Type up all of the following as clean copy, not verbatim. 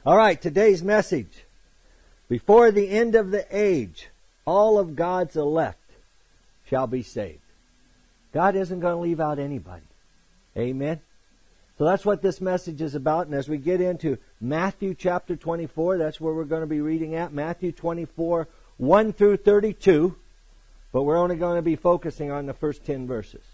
All right, today's message. Before the end of the age, all of God's elect shall be saved. God isn't going to leave out anybody. Amen? So that's what this message is about. And as we get into Matthew chapter 24, that's where we're going to be reading at. Matthew 24, 1 through 32. But we're only going to be focusing on the first 10 verses.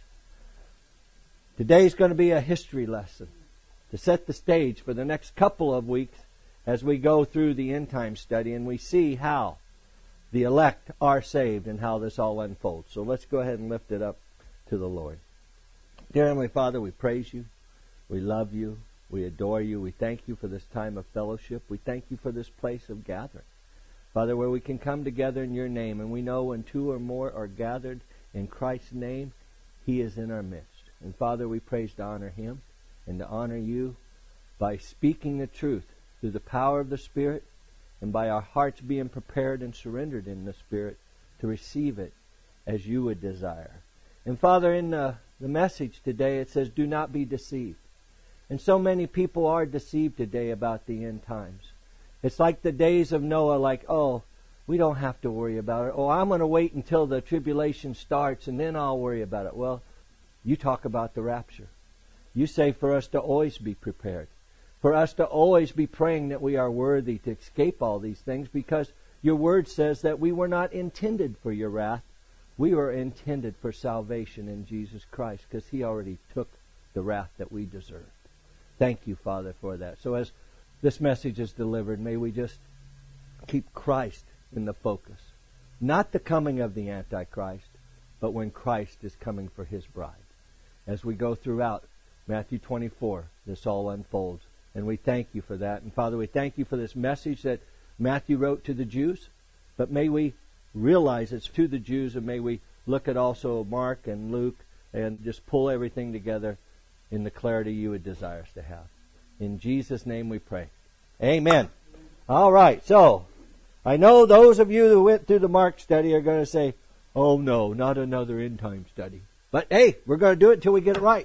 Today's going to be a history lesson to set the stage for the next couple of weeks as we go through the end time study and we see how the elect are saved and how this all unfolds. So let's go ahead and lift it up to the Lord. Dear Heavenly Father, we praise you. We love you. We adore you. We thank you for this time of fellowship. We thank you for this place of gathering. Father, where we can come together in your name, and we know when two or more are gathered in Christ's name, he is in our midst. And Father, we praise to honor him and to honor you by speaking the truth through the power of the Spirit and by our hearts being prepared and surrendered in the Spirit to receive it as you would desire. And Father, in the message today it says, do not be deceived. And so many people are deceived today about the end times. It's like the days of Noah, like, oh, we don't have to worry about it. Oh, I'm going to wait until the tribulation starts and then I'll worry about it. Well, you talk about the rapture. You say for us to always be prepared. For us to always be praying that we are worthy to escape all these things because your word says that we were not intended for your wrath. We were intended for salvation in Jesus Christ because he already took the wrath that we deserved. Thank you, Father, for that. So as this message is delivered, may we just keep Christ in the focus. Not the coming of the Antichrist, but when Christ is coming for his bride. As we go throughout Matthew 24, this all unfolds. And we thank you for that. And Father, we thank you for this message that Matthew wrote to the Jews. But may we realize it's to the Jews, and may we look at also Mark and Luke and just pull everything together in the clarity you would desire us to have. In Jesus' name we pray. Amen. All right. So, I know those of you who went through the Mark study are going to say, oh no, not another end time study. But hey, we're going to do it until we get it right.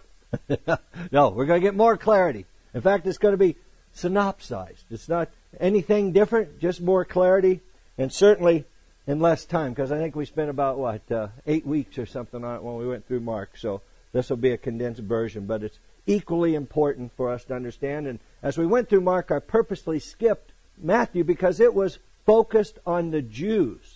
No, we're going to get more clarity. In fact, it's going to be synopsized. It's not anything different, just more clarity, and certainly in less time, because I think we spent about, 8 weeks or something on it when we went through Mark. So this will be a condensed version, but it's equally important for us to understand. And as we went through Mark, I purposely skipped Matthew because it was focused on the Jews.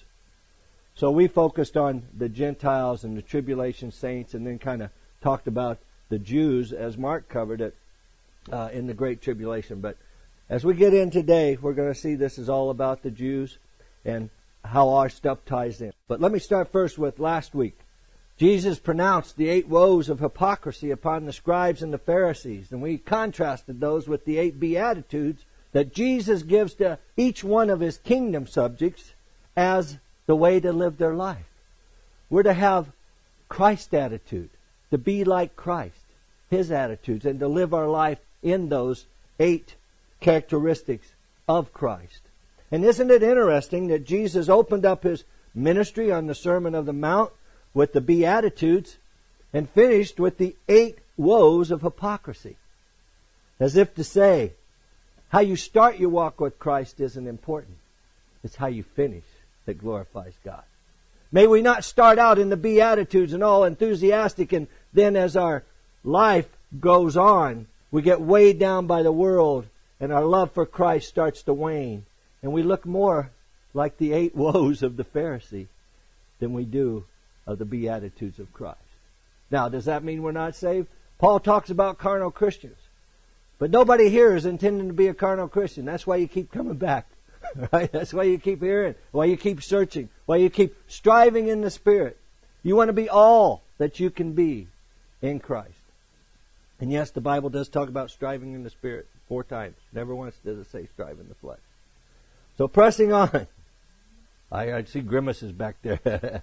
So we focused on the Gentiles and the tribulation saints and then kind of talked about the Jews as Mark covered it in the Great Tribulation. But as we get in today, we're going to see this is all about the Jews and how our stuff ties in. But let me start first with last week. Jesus pronounced the 8 woes of hypocrisy upon the scribes and the Pharisees. And we contrasted those with the 8 beatitudes that Jesus gives to each one of his kingdom subjects as the way to live their life. We're to have Christ's attitude, to be like Christ, his attitudes, and to live our life in those 8 characteristics of Christ. And isn't it interesting that Jesus opened up his ministry on the Sermon on the Mount with the Beatitudes and finished with the 8 woes of hypocrisy? As if to say, how you start your walk with Christ isn't important. It's how you finish that glorifies God. May we not start out in the Beatitudes and all enthusiastic, and then as our life goes on, we get weighed down by the world and our love for Christ starts to wane. And we look more like the 8 woes of the Pharisee than we do of the Beatitudes of Christ. Now, does that mean we're not saved? Paul talks about carnal Christians. But nobody here is intending to be a carnal Christian. That's why you keep coming back. Right? That's why you keep hearing, why you keep searching, why you keep striving in the Spirit. You want to be all that you can be in Christ. And yes, the Bible does talk about striving in the Spirit 4 times. Never once does it say strive in the flesh. So pressing on. I see grimaces back there.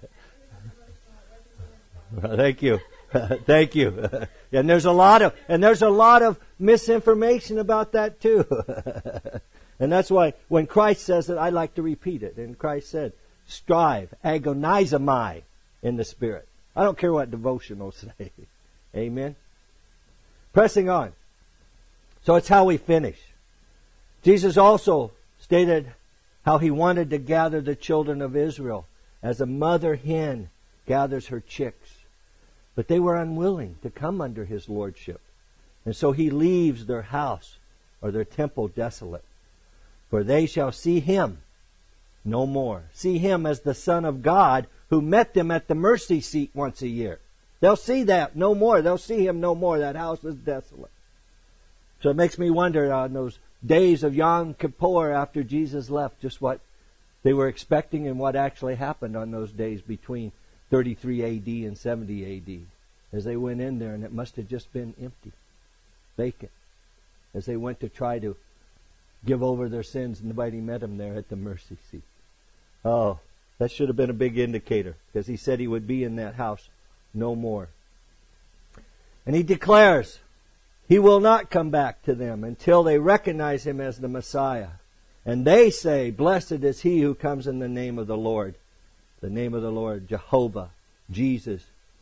Thank you. Thank you. And there's a lot of misinformation about that too. And that's why when Christ says it, I like to repeat it. And Christ said, strive, agonizomai in the Spirit. I don't care what devotionals say. Amen. Pressing on. So it's how we finish. Jesus also stated how he wanted to gather the children of Israel as a mother hen gathers her chicks. But they were unwilling to come under his lordship. And so he leaves their house or their temple desolate. For they shall see him no more. See him as the Son of God who met them at the mercy seat once a year. They'll see that no more. They'll see him no more. That house is desolate. So it makes me wonder on those days of Yom Kippur after Jesus left, just what they were expecting and what actually happened on those days between 33 A.D. and 70 A.D. as they went in there, and it must have just been empty, vacant, as they went to try to give over their sins, and nobody met them there at the mercy seat. Oh, that should have been a big indicator, because he said he would be in that house no more. And he declares he will not come back to them until they recognize him as the Messiah. And they say, blessed is he who comes in the name of the Lord. The name of the Lord, Jehovah, Jesus,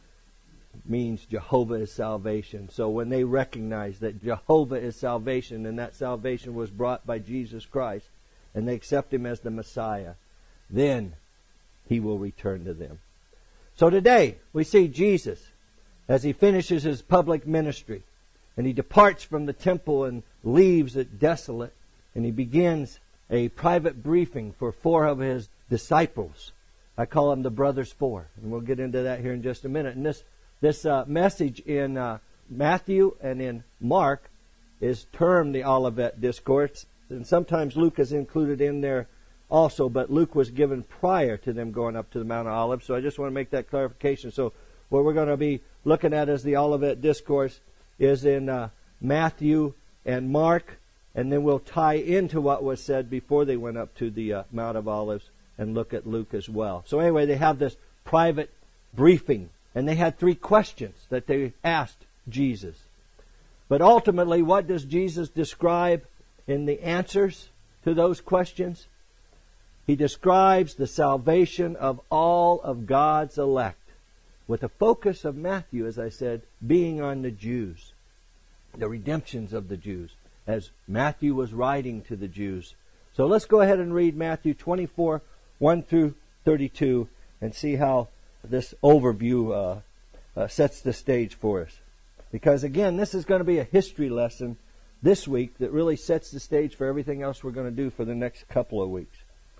means Jehovah is salvation. So when they recognize that Jehovah is salvation, and that salvation was brought by Jesus Christ, and they accept him as the Messiah, then he will return to them. So today we see Jesus as he finishes his public ministry, and he departs from the temple and leaves it desolate, and he begins a private briefing for 4 of his disciples. I call them the Brothers 4, and we'll get into that here in just a minute. And this message in Matthew and in Mark is termed the Olivet Discourse, and sometimes Luke is included in there also, but Luke was given prior to them going up to the Mount of Olives, so I just want to make that clarification. So what we're going to be looking at as the Olivet Discourse is in Matthew and Mark, and then we'll tie into what was said before they went up to the Mount of Olives and look at Luke as well. So anyway, they have this private briefing, and they had 3 questions that they asked Jesus. But ultimately, what does Jesus describe in the answers to those questions? He describes the salvation of all of God's elect, with a focus of Matthew, as I said, being on the Jews, the redemptions of the Jews, as Matthew was writing to the Jews. So let's go ahead and read Matthew 24, 1 through 32, and see how this overview sets the stage for us. Because again, this is going to be a history lesson this week that really sets the stage for everything else we're going to do for the next couple of weeks.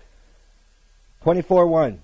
24:1.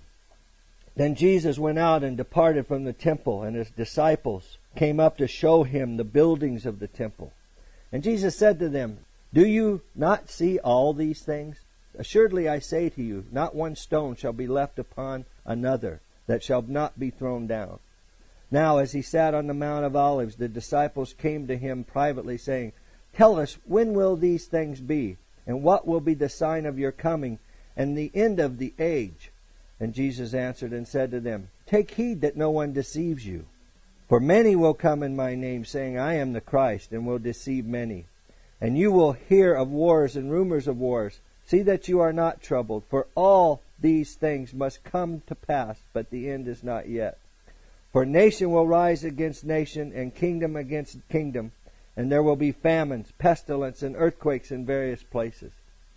Then Jesus went out and departed from the temple, and his disciples came up to show him the buildings of the temple. And Jesus said to them, do you not see all these things? Assuredly I say to you, not one stone shall be left upon another that shall not be thrown down. Now as he sat on the Mount of Olives, the disciples came to him privately, saying, tell us, when will these things be? And what will be the sign of your coming and the end of the age? And Jesus answered and said to them, take heed that no one deceives you. For many will come in my name, saying, I am the Christ, and will deceive many. And you will hear of wars and rumors of wars. See that you are not troubled, for all these things must come to pass, but the end is not yet. For nation will rise against nation, and kingdom against kingdom, and there will be famines, pestilence, and earthquakes in various places.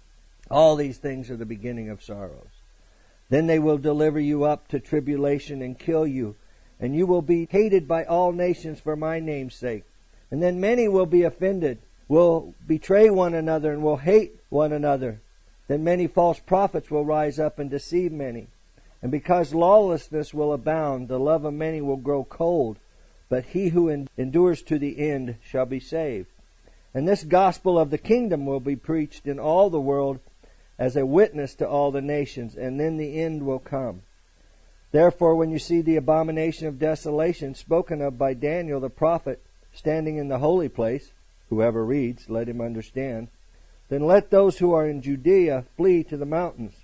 All these things are the beginning of sorrows. Then they will deliver you up to tribulation and kill you, and you will be hated by all nations for my name's sake. And then many will be offended, will betray one another, and will hate one another. Then many false prophets will rise up and deceive many. And because lawlessness will abound, the love of many will grow cold. But he who endures to the end shall be saved. And this gospel of the kingdom will be preached in all the world as a witness to all the nations, and then the end will come. Therefore, when you see the abomination of desolation spoken of by Daniel the prophet standing in the holy place, whoever reads, let him understand, then let those who are in Judea flee to the mountains.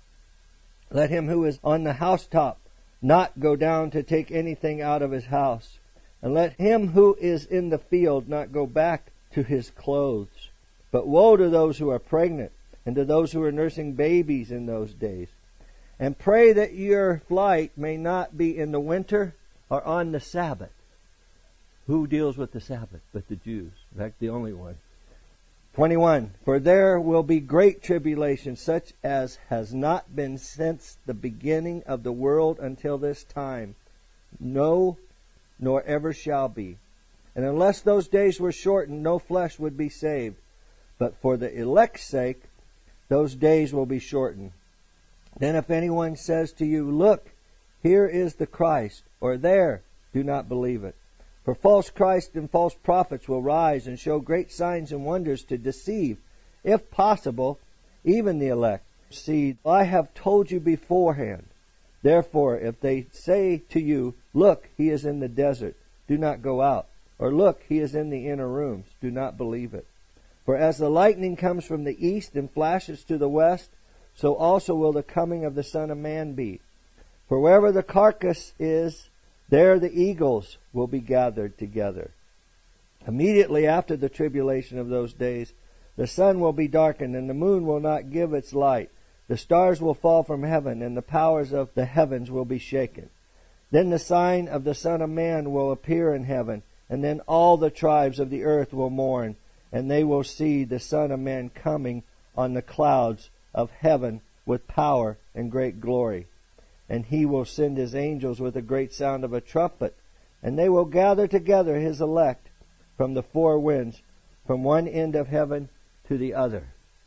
Let him who is on the housetop not go down to take anything out of his house. And let him who is in the field not go back to his clothes. But woe to those who are pregnant, and to those who are nursing babies in those days. And pray that your flight may not be in the winter or on the Sabbath. Who deals with the Sabbath but the Jews? In fact, the only one. 21. For there will be great tribulation, such as has not been since the beginning of the world until this time. No, nor ever shall be. And unless those days were shortened, no flesh would be saved. But for the elect's sake, those days will be shortened. Then if anyone says to you, Look, here is the Christ, or there, do not believe it. For false Christs and false prophets will rise and show great signs and wonders to deceive, if possible, even the elect. See, I have told you beforehand. Therefore, if they say to you, Look, he is in the desert, do not go out. Or look, he is in the inner rooms, do not believe it. For as the lightning comes from the east and flashes to the west, so also will the coming of the Son of Man be. For wherever the carcass is, there the eagles will be gathered together. Immediately after the tribulation of those days, the sun will be darkened, and the moon will not give its light. The stars will fall from heaven, and the powers of the heavens will be shaken. Then the sign of the Son of Man will appear in heaven, and then all the tribes of the earth will mourn, and they will see the Son of Man coming on the clouds of heaven with power and great glory. And he will send his angels with a great sound of a trumpet, and they will gather together his elect from the four winds, from one end of heaven to the other.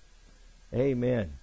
Amen.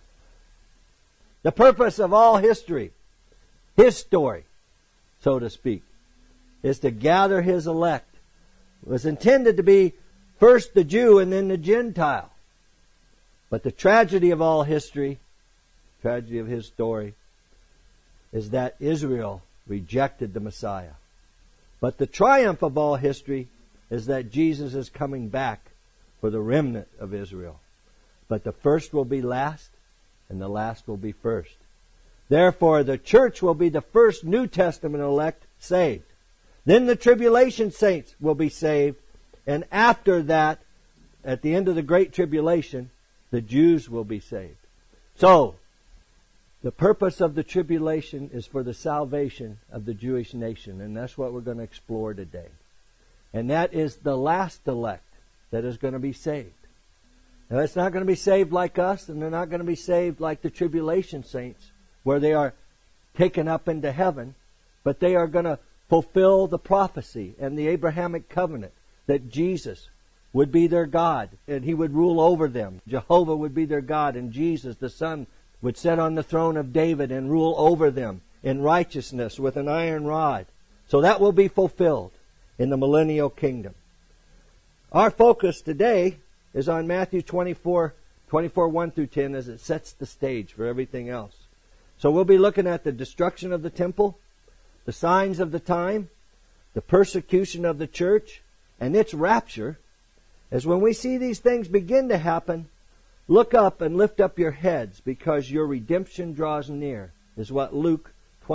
The purpose of all history, his story, so to speak, is to gather his elect. It was intended to be first the Jew and then the Gentile. But the tragedy of all history, tragedy of his story, is that Israel rejected the Messiah. But the triumph of all history is that Jesus is coming back for the remnant of Israel. But the first will be last, and the last will be first. Therefore, the church will be the first New Testament elect saved. Then the tribulation saints will be saved, and after that, at the end of the Great Tribulation, the Jews will be saved. So, the purpose of the tribulation is for the salvation of the Jewish nation, and that's what we're going to explore today. And that is the last elect that is going to be saved. Now, it's not going to be saved like us, and they're not going to be saved like the tribulation saints, where they are taken up into heaven, but they are going to fulfill the prophecy and the Abrahamic covenant that Jesus would be their God, and He would rule over them. Jehovah would be their God, and Jesus, the Son, would sit on the throne of David and rule over them in righteousness with an iron rod. So that will be fulfilled in the millennial kingdom. Our focus today is on Matthew 24, 1 through 10, as it sets the stage for everything else. So we'll be looking at the destruction of the temple, the signs of the time, the persecution of the church, and its rapture. As when we see these things begin to happen, look up and lift up your heads, because your redemption draws near, is what Luke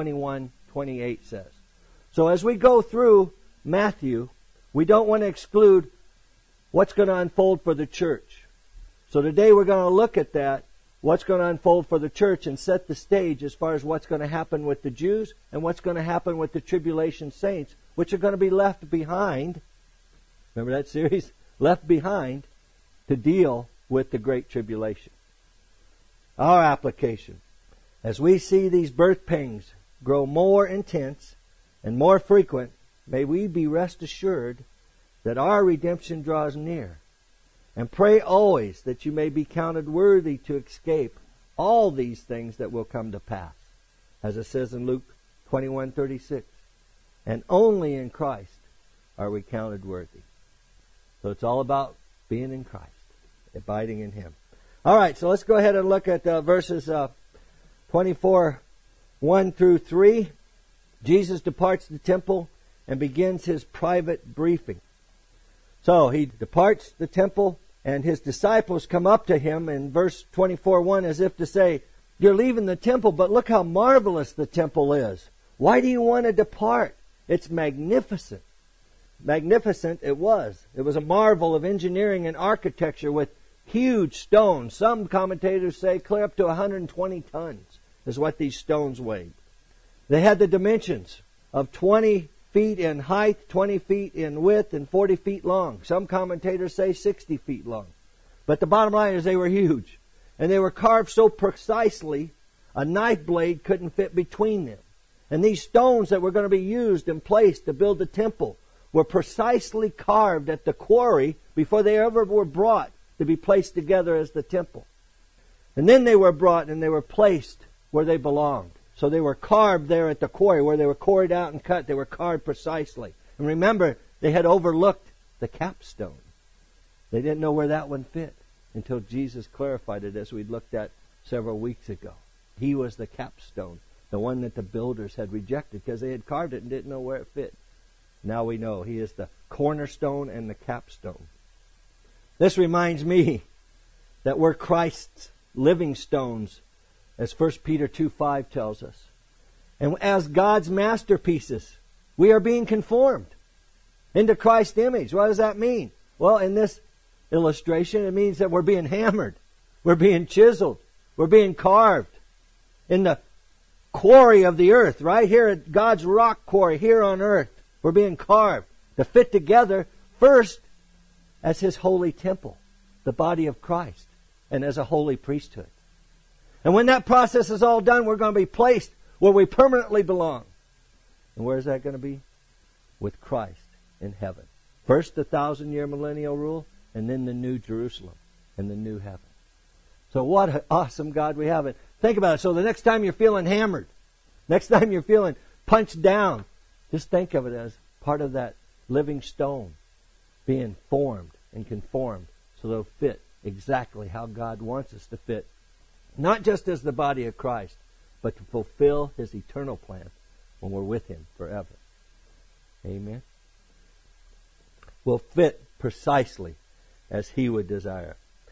21:28 says. So as we go through Matthew, we don't want to exclude what's going to unfold for the church. So today we're going to look at that, what's going to unfold for the church, and set the stage as far as what's going to happen with the Jews and what's going to happen with the tribulation saints, which are going to be left behind. Remember that series? Left behind to deal with the Great Tribulation. Our application. As we see these birth pangs grow more intense and more frequent, may we be rest assured that our redemption draws near. And pray always that you may be counted worthy to escape all these things that will come to pass. As it says in Luke 21:36. And only in Christ are we counted worthy. So it's all about being in Christ, abiding in Him. All right, so let's go ahead and look at verses 24, 1 through 3. Jesus departs the temple and begins His private briefing. So He departs the temple, and His disciples come up to Him in verse 24:1 as if to say, you're leaving the temple, but look how marvelous the temple is. Why do you want to depart? It's magnificent. Magnificent it was. It was a marvel of engineering and architecture with huge stones. Some commentators say clear up to 120 tons is what these stones weighed. They had the dimensions of 20 feet in height, 20 feet in width, and 40 feet long. Some commentators say 60 feet long. But the bottom line is they were huge. And they were carved so precisely, a knife blade couldn't fit between them. And these stones that were going to be used and placed to build the temple were precisely carved at the quarry before they ever were brought to be placed together as the temple. And then they were brought and they were placed where they belonged. So they were carved there at the quarry where they were quarried out and cut. They were carved precisely. And remember, they had overlooked the capstone. They didn't know where that one fit until Jesus clarified it, as we looked at several weeks ago. He was the capstone, the one that the builders had rejected because they had carved it and didn't know where it fit. Now we know He is the cornerstone and the capstone. This reminds me that we're Christ's living stones, as 1 Peter 2:5 tells us. And as God's masterpieces, we are being conformed into Christ's image. What does that mean? Well, in this illustration, it means that we're being hammered. We're being chiseled. We're being carved in the quarry of the earth, right here at God's rock quarry here on earth. We're being carved to fit together first as His holy temple, the body of Christ, and as a holy priesthood. And when that process is all done, we're going to be placed where we permanently belong. And where is that going to be? With Christ in heaven. First the 1,000-year millennial rule, and then the new Jerusalem and the new heaven. So what an awesome God we have. Think about it. So the next time you're feeling hammered, next time you're feeling punched down, just think of it as part of that living stone being formed and conformed so they'll fit exactly how God wants us to fit. Not just as the body of Christ, but to fulfill His eternal plan when we're with Him forever. Amen. We'll fit precisely as He would desire.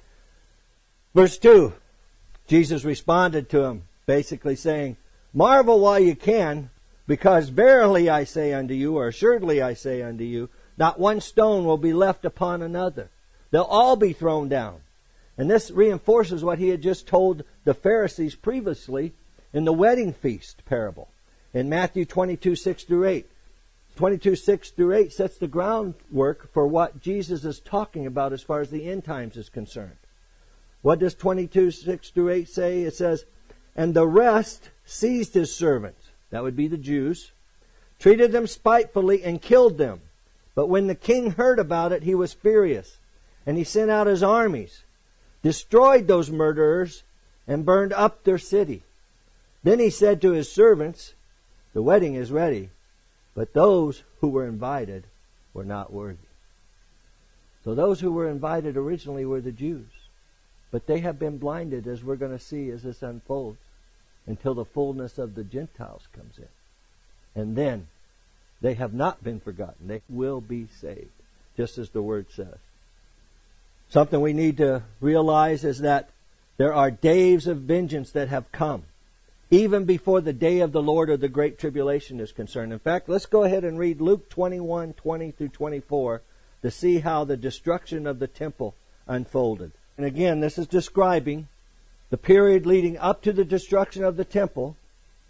Verse 2, Jesus responded to him, basically saying, "Marvel while you can, because verily I say unto you, or assuredly I say unto you, not one stone will be left upon another. They'll all be thrown down." And this reinforces what He had just told the Pharisees previously in the wedding feast parable. In Matthew 22:6-8. 22:6-8 sets the groundwork for what Jesus is talking about as far as the end times is concerned. What does 22:6-8 say? It says, "And the rest seized His servants," that would be the Jews, "treated them spitefully and killed them. But when the king heard about it, he was furious, and he sent out his armies, destroyed those murderers, and burned up their city. Then he said to his servants, 'The wedding is ready, but those who were invited were not worthy.'" So those who were invited originally were the Jews. But they have been blinded, as we're going to see as this unfolds, until the fullness of the Gentiles comes in. And then they have not been forgotten. They will be saved, just as the Word says. Something we need to realize is that there are days of vengeance that have come, even before the day of the Lord or the Great Tribulation is concerned. In fact, let's go ahead and read Luke 21:20-24 to see how the destruction of the temple unfolded. And again, this is describing the period leading up to the destruction of the temple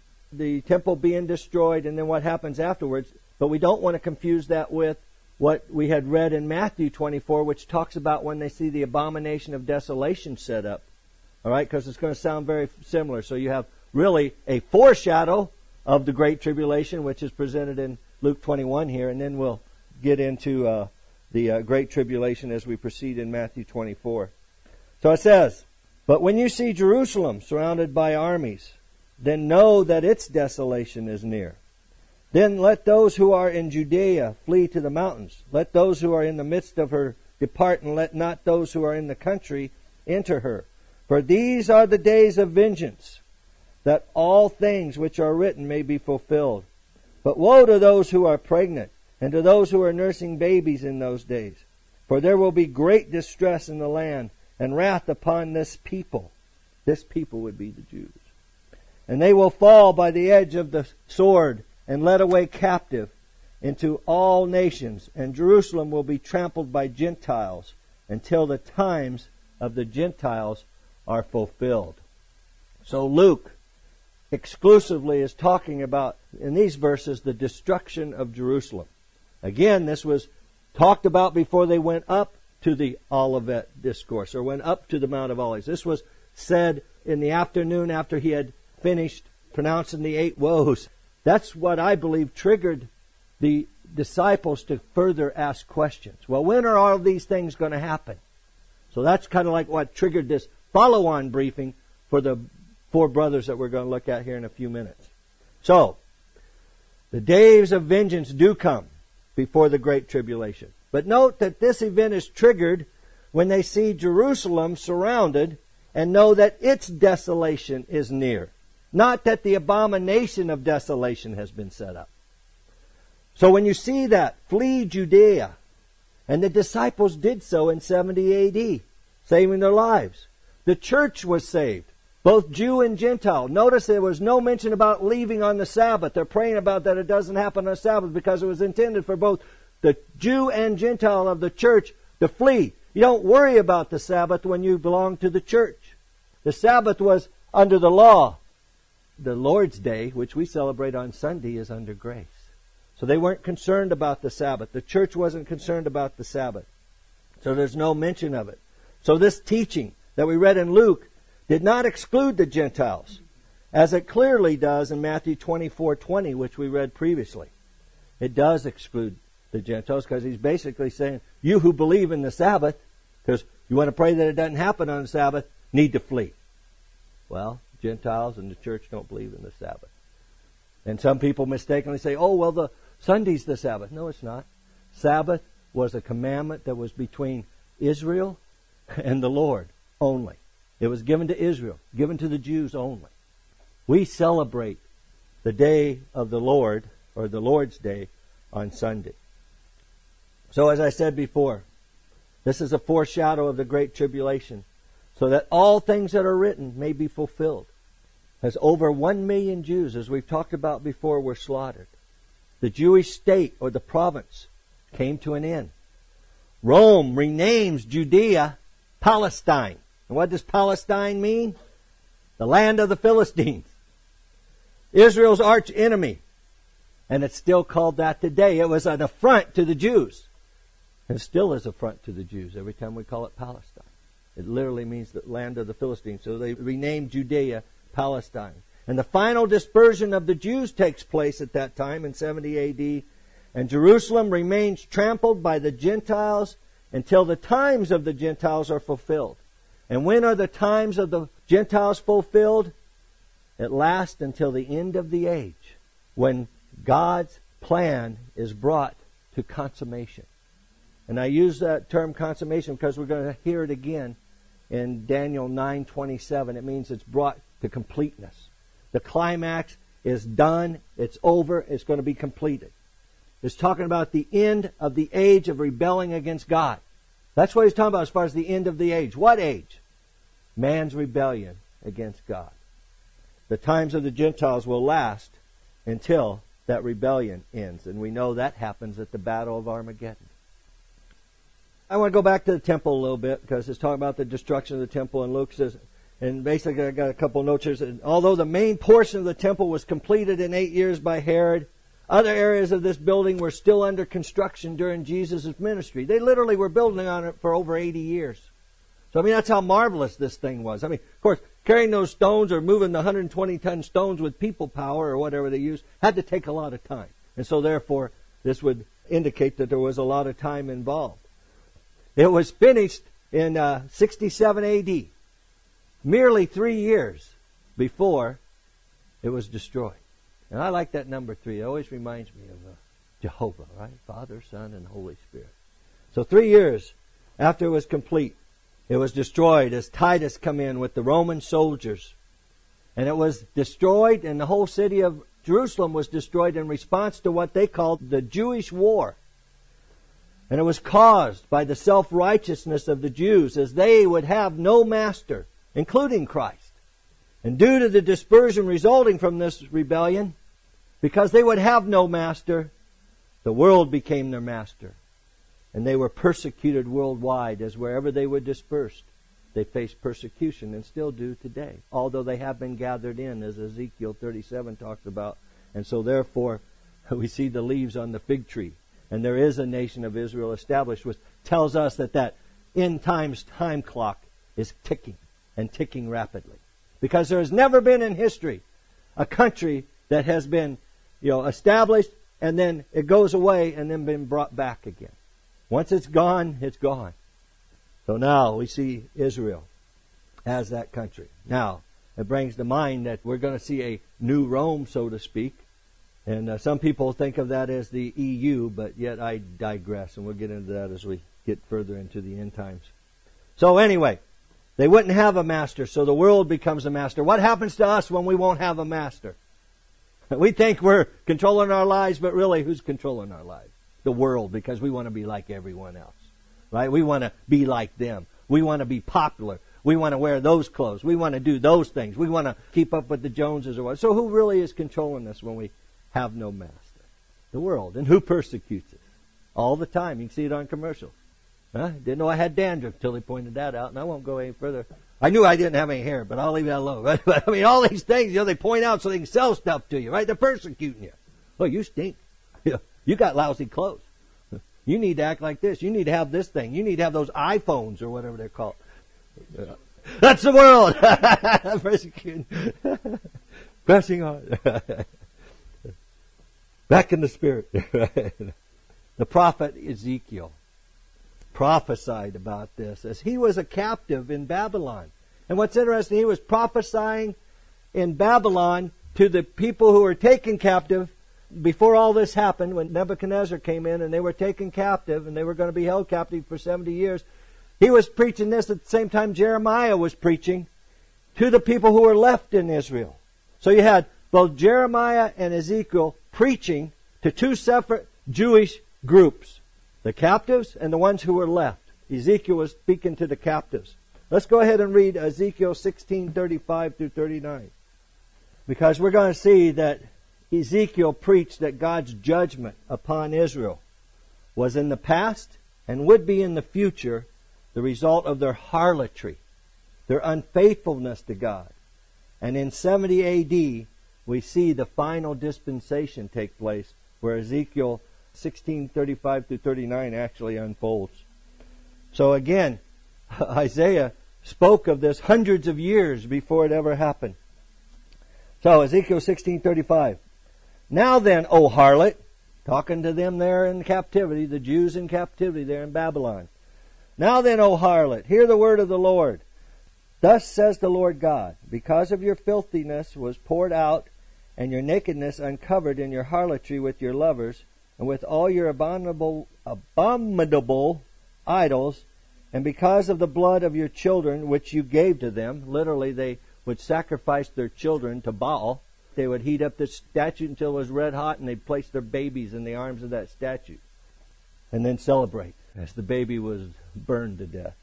being destroyed, and then what happens afterwards. But we don't want to confuse that with what we had read in Matthew 24, which talks about when they see the abomination of desolation set up. All right, because it's going to sound very similar. So you have really a foreshadow of the Great Tribulation, which is presented in Luke 21 here, and then we'll get into the Great Tribulation as we proceed in Matthew 24. So it says, "But when you see Jerusalem surrounded by armies, then know that its desolation is near. Then let those who are in Judea flee to the mountains. Let those who are in the midst of her depart, and let not those who are in the country enter her. For these are the days of vengeance, that all things which are written may be fulfilled. But woe to those who are pregnant, and to those who are nursing babies in those days. For there will be great distress in the land, and wrath upon this people." This people would be the Jews. "And they will fall by the edge of the sword, and led away captive into all nations. And Jerusalem will be trampled by Gentiles, until the times of the Gentiles are fulfilled." So Luke exclusively is talking about, in these verses, the destruction of Jerusalem. Again, this was talked about before they went up, to the Olivet Discourse, or went up to the Mount of Olives. This was said in the afternoon after he had finished pronouncing the 8 woes. That's what I believe triggered the disciples to further ask questions. Well, when are all these things going to happen? So that's kind of like what triggered this follow-on briefing for the 4 brothers that we're going to look at here in a few minutes. So, the days of vengeance do come before the Great Tribulation. But note that this event is triggered when they see Jerusalem surrounded and know that its desolation is near. Not that the abomination of desolation has been set up. So when you see that, flee Judea. And the disciples did so in 70 A.D., saving their lives. The church was saved, both Jew and Gentile. Notice there was no mention about leaving on the Sabbath. They're praying about that it doesn't happen on the Sabbath because it was intended for both the Jew and Gentile of the church to flee. You don't worry about the Sabbath when you belong to the church. The Sabbath was under the law. The Lord's Day, which we celebrate on Sunday, is under grace. So they weren't concerned about the Sabbath. The church wasn't concerned about the Sabbath. So there's no mention of it. So this teaching that we read in Luke did not exclude the Gentiles, as it clearly does in Matthew 24:20, which we read previously. It does exclude the Gentiles because he's basically saying, you who believe in the Sabbath, because you want to pray that it doesn't happen on the Sabbath, need to flee. Well, Gentiles and the church don't believe in the Sabbath. And some people mistakenly say, oh, well, the Sunday's the Sabbath. No, it's not. Sabbath was a commandment that was between Israel and the Lord only. It was given to Israel, given to the Jews only. We celebrate the day of the Lord, or the Lord's Day, on Sunday. So as I said before, this is a foreshadow of the Great Tribulation, so that all things that are written may be fulfilled. As over 1 million Jews, as we've talked about before, were slaughtered. The Jewish state, or the province, came to an end. Rome renames Judea Palestine. And what does Palestine mean? The land of the Philistines. Israel's arch enemy. And it's still called that today. It was an affront to the Jews. And still is an affront to the Jews every time we call it Palestine. It literally means the land of the Philistines. So they renamed Judea Palestine. And the final dispersion of the Jews takes place at that time in 70 A.D. And Jerusalem remains trampled by the Gentiles until the times of the Gentiles are fulfilled. And when are the times of the Gentiles fulfilled? It lasts until the end of the age, when God's plan is brought to consummation. And I use that term consummation because we're going to hear it again in Daniel 9:27. It means it's brought to completeness. The climax is done, it's over, it's going to be completed. It's talking about the end of the age of rebelling against God. That's what he's talking about as far as the end of the age. What age? Man's rebellion against God. The times of the Gentiles will last until that rebellion ends. And we know that happens at the Battle of Armageddon. I want to go back to the temple a little bit because it's talking about the destruction of the temple. And Luke says, and basically I got a couple of notes here. And although the main portion of the temple was completed in 8 years by Herod, other areas of this building were still under construction during Jesus' ministry. They literally were building on it for over 80 years. So, that's how marvelous this thing was. Of course, carrying those stones or moving the 120-ton stones with people power or whatever they used had to take a lot of time. And so, therefore, this would indicate that there was a lot of time involved. It was finished in 67 A.D., merely 3 years before it was destroyed. And I like that number 3. It always reminds me of Jehovah, right? Father, Son, and Holy Spirit. So 3 years after it was complete, it was destroyed as Titus come in with the Roman soldiers. And it was destroyed, and the whole city of Jerusalem was destroyed in response to what they called the Jewish War. And it was caused by the self-righteousness of the Jews, as they would have no master, including Christ. And due to the dispersion resulting from this rebellion, because they would have no master, the world became their master. And they were persecuted worldwide, as wherever they were dispersed, they faced persecution and still do today. Although they have been gathered in, as Ezekiel 37 talks about. And so therefore, we see the leaves on the fig tree. And there is a nation of Israel established, which tells us that end times time clock is ticking and ticking rapidly. Because there has never been in history a country that has been, established and then it goes away and then been brought back again. Once it's gone, it's gone. So now we see Israel as that country. Now, it brings to mind that we're going to see a new Rome, so to speak. And some people think of that as the EU, but yet I digress, and we'll get into that as we get further into the end times. So anyway, they wouldn't have a master, so the world becomes a master. What happens to us when we won't have a master? We think we're controlling our lives, but really, who's controlling our lives? The world, because we want to be like everyone else. Right? We want to be like them. We want to be popular. We want to wear those clothes. We want to do those things. We want to keep up with the Joneses or what. So who really is controlling us when we have no master? The world. And who persecutes us? All the time. You can see it on commercials. Didn't know I had dandruff until they pointed that out, and I won't go any further. I knew I didn't have any hair, but I'll leave that alone. But I mean, all these things, they point out so they can sell stuff to you, right? They're persecuting you. Oh, you stink. You got lousy clothes. You need to act like this. You need to have this thing. You need to have those iPhones or whatever they're called. That's the world. Persecuting. Pressing on. Back in the spirit. The prophet Ezekiel prophesied about this as he was a captive in Babylon. And what's interesting, he was prophesying in Babylon to the people who were taken captive before all this happened, when Nebuchadnezzar came in and they were taken captive and they were going to be held captive for 70 years. He was preaching this at the same time Jeremiah was preaching to the people who were left in Israel. So you had both Jeremiah and Ezekiel preaching to two separate Jewish groups, the captives and the ones who were left. Ezekiel was speaking to the captives. Let's go ahead and read Ezekiel 16:35 through 39. Because we're going to see that Ezekiel preached that God's judgment upon Israel was in the past and would be in the future the result of their harlotry, their unfaithfulness to God. And in 70 A.D., we see the final dispensation take place where Ezekiel 16:35 through 39 actually unfolds. So again, Isaiah spoke of this hundreds of years before it ever happened. So Ezekiel 16:35. Now then, O harlot, talking to them there in captivity, the Jews in captivity there in Babylon. Now then, O harlot, hear the word of the Lord. Thus says the Lord God, because of your filthiness was poured out, and your nakedness uncovered in your harlotry with your lovers, and with all your abominable idols, and because of the blood of your children which you gave to them. Literally, they would sacrifice their children to Baal. They would heat up this statue until it was red hot, and they'd place their babies in the arms of that statue. And then celebrate as the baby was burned to death.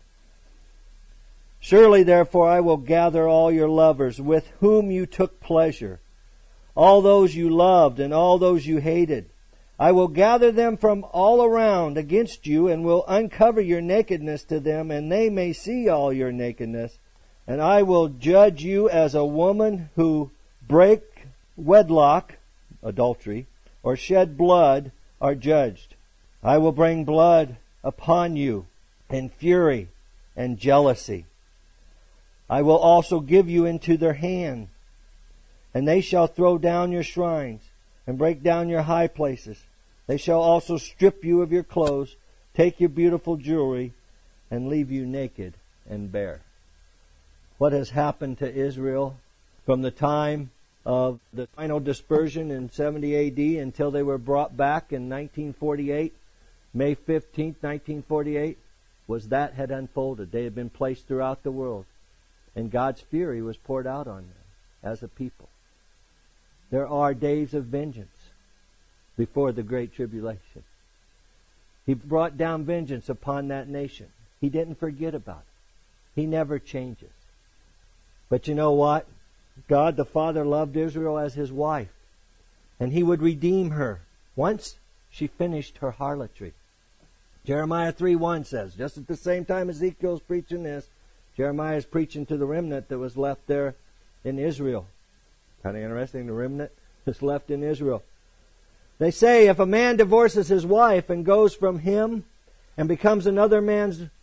Surely, therefore, I will gather all your lovers with whom you took pleasure, all those you loved and all those you hated. I will gather them from all around against you, and will uncover your nakedness to them, and they may see all your nakedness. And I will judge you as a woman who break wedlock, adultery, or shed blood are judged. I will bring blood upon you, and fury, and jealousy. I will also give you into their hand, and they shall throw down your shrines, and break down your high places. They shall also strip you of your clothes, take your beautiful jewelry, and leave you naked and bare. What has happened to Israel from the time of the final dispersion in 70 A.D. until they were brought back in 1948, May 15th, 1948, was that had unfolded. They had been placed throughout the world, and God's fury was poured out on them as a people. There are days of vengeance before the Great Tribulation. He brought down vengeance upon that nation. He didn't forget about it. He never changes. But you know what? God the Father loved Israel as His wife, and He would redeem her once she finished her harlotry. Jeremiah 3:1 says, just at the same time Ezekiel's preaching this, Jeremiah is preaching to the remnant that was left there in Israel. Kind of interesting, the remnant that's left in Israel. They say, if a man divorces his wife and goes from him and becomes another man's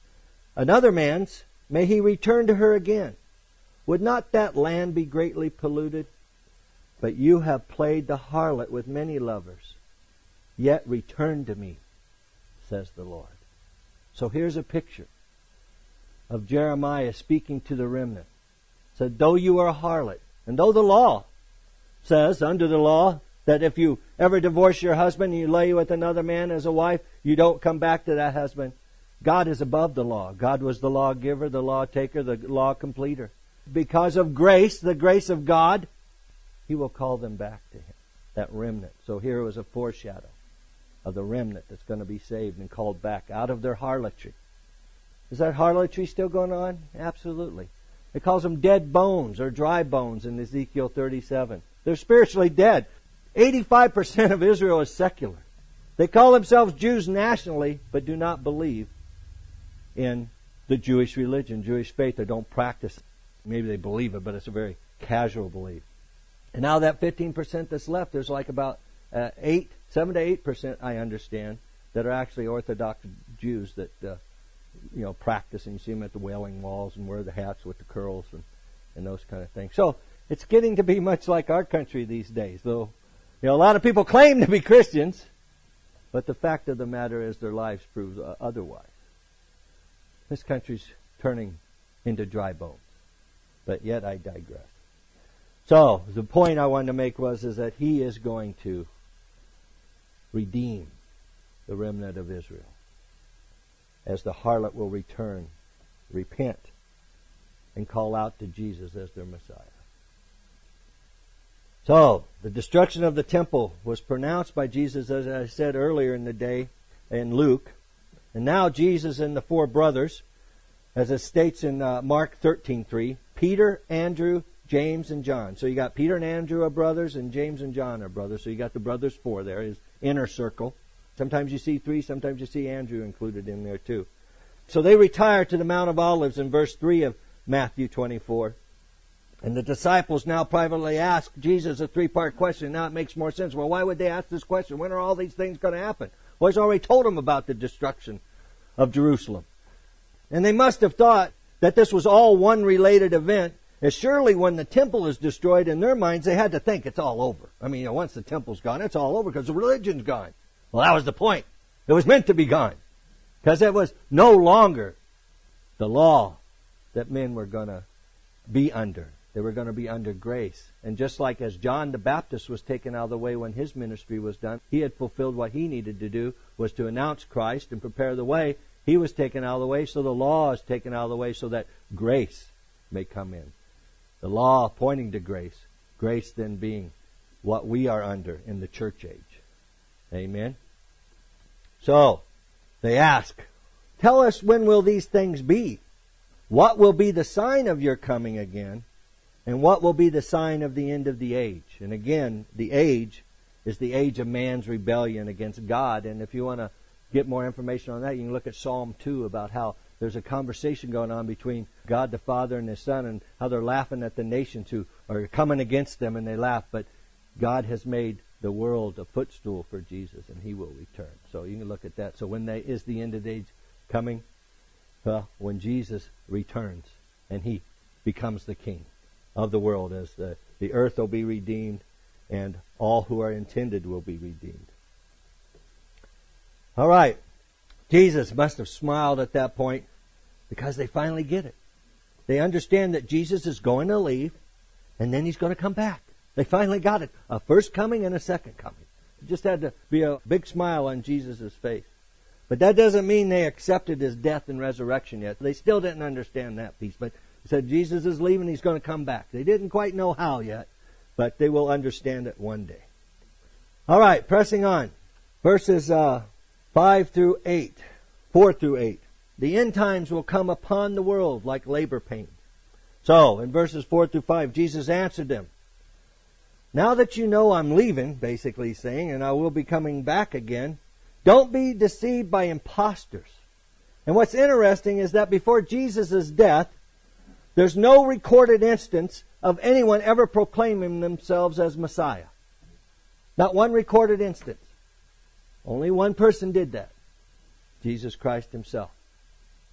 another man's, may he return to her again. Would not that land be greatly polluted? But you have played the harlot with many lovers. Yet return to me, says the Lord. So here's a picture of Jeremiah speaking to the remnant. Said, though you are a harlot, and though the law says, under the law, that if you ever divorce your husband and you lay with another man as a wife, you don't come back to that husband. God is above the law. God was the lawgiver, the law taker, the law completer. Because of grace, the grace of God, He will call them back to Him, that remnant. So here was a foreshadow of the remnant that's going to be saved and called back out of their harlotry. Is that harlotry still going on? Absolutely. It calls them dead bones or dry bones in Ezekiel 37. They're spiritually dead. 85% of Israel is secular. They call themselves Jews nationally, but do not believe in the Jewish religion, Jewish faith. They don't practice it. Maybe they believe it, but it's a very casual belief. And now that 15% that's left, there's like about 7 to 8%, I understand, that are actually Orthodox Jews that practice, and you see them at the Wailing Walls and wear the hats with the curls and those kind of things. So it's getting to be much like our country these days, though. A lot of people claim to be Christians, but the fact of the matter is their lives prove otherwise. This country's turning into dry bones. But yet I digress. So the point I wanted to make is that He is going to redeem the remnant of Israel as the harlot will return, repent, and call out to Jesus as their Messiah. So, the destruction of the temple was pronounced by Jesus, as I said earlier in the day, in Luke. And now Jesus and the 4 brothers, as it states in Mark 13:3, Peter, Andrew, James, and John. So you got Peter and Andrew are brothers, and James and John are brothers. So you got the brothers 4 there, his inner circle. Sometimes you see 3, sometimes you see Andrew included in there too. So they retire to the Mount of Olives in verse 3 of Matthew 24. And the disciples now privately ask Jesus a 3-part question. Now it makes more sense. Well, why would they ask this question? When are all these things going to happen? Well, He's already told them about the destruction of Jerusalem. And they must have thought that this was all one related event. As surely when the temple is destroyed, in their minds, they had to think it's all over. I mean, once the temple's gone, it's all over because the religion's gone. Well, that was the point. It was meant to be gone. Because it was no longer the law that men were going to be under. They were going to be under grace. And just like as John the Baptist was taken out of the way when his ministry was done, he had fulfilled what he needed to do, was to announce Christ and prepare the way. He was taken out of the way, so the law is taken out of the way so that grace may come in. The law pointing to grace. Grace then being what we are under in the church age. Amen? So, they ask, tell us, when will these things be? What will be the sign of your coming again? And what will be the sign of the end of the age? And again, the age is the age of man's rebellion against God. And if you want to get more information on that, you can look at Psalm 2 about how there's a conversation going on between God the Father and His Son, and how they're laughing at the nations who are coming against them, and they laugh. But God has made the world a footstool for Jesus, and He will return. So you can look at that. So when is the end of the age coming? Well, when Jesus returns and He becomes the King of the world, as the earth will be redeemed and all who are intended will be redeemed. All right. Jesus must have smiled at that point because they finally get it. They understand that Jesus is going to leave and then He's going to come back. They finally got it. A first coming and a second coming. It just had to be a big smile on Jesus' face. But that doesn't mean they accepted His death and resurrection yet. They still didn't understand that piece. But He said Jesus is leaving, He's going to come back. They didn't quite know how yet, but they will understand it one day. All right, pressing on. Verses 4 through 8. The end times will come upon the world like labor pains. So, in verses 4 through 5, Jesus answered them, now that you know I'm leaving, basically saying, and I will be coming back again, don't be deceived by impostors. And what's interesting is that before Jesus' death, there's no recorded instance of anyone ever proclaiming themselves as Messiah. Not one recorded instance. Only one person did that. Jesus Christ Himself.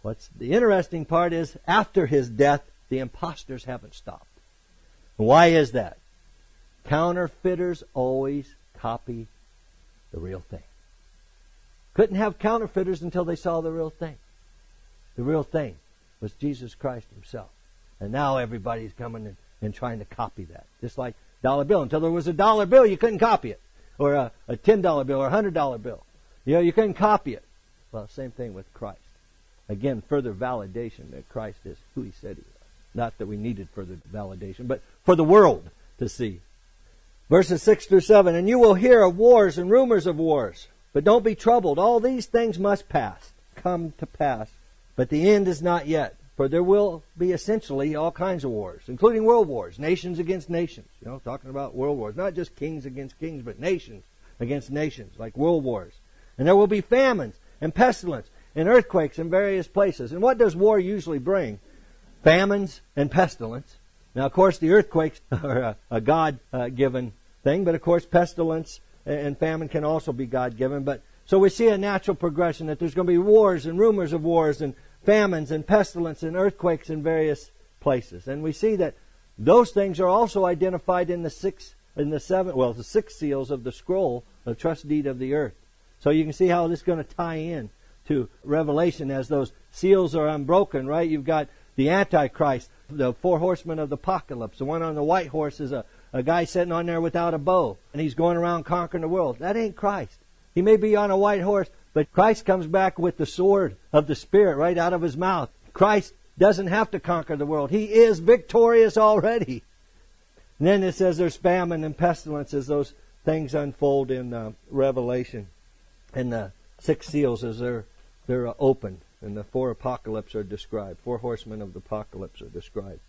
What's the interesting part is, after his death, the imposters haven't stopped. Why is that? Counterfeiters always copy the real thing. Couldn't have counterfeiters until they saw the real thing. The real thing was Jesus Christ himself. And now everybody's coming and trying to copy that. Just like dollar bill. Until there was a dollar bill, you couldn't copy it. Or a $10 bill or a $100 bill. You couldn't copy it. Well, same thing with Christ. Again, further validation that Christ is who he said he was. Not that we needed further validation, but for the world to see. Verses 6 through 7, and you will hear of wars and rumors of wars. But don't be troubled. All these things must come to pass. But the end is not yet. For there will be essentially all kinds of wars, including world wars, nations against nations. Talking about world wars. Not just kings against kings, but nations against nations, like world wars. And there will be famines and pestilence and earthquakes in various places. And what does war usually bring? Famines and pestilence. Now, of course, the earthquakes are a God-given thing, but of course, pestilence and famine can also be God-given. But so we see a natural progression that there's going to be wars and rumors of wars and famines and pestilence and earthquakes in various places. And we see that those things are also identified in the six seals of the scroll, the trust deed of the earth. So you can see how this is going to tie in to Revelation as those seals are unbroken, right? You've got the Antichrist, the four horsemen of the apocalypse. The one on the white horse is a guy sitting on there without a bow, and he's going around conquering the world. That ain't Christ. He may be on a white horse, but Christ comes back with the sword of the Spirit right out of his mouth. Christ doesn't have to conquer the world. He is victorious already. And then it says there's famine and pestilence as those things unfold in Revelation. And the six seals as they're opened. And the four apocalypse are described. Four horsemen of the apocalypse are described.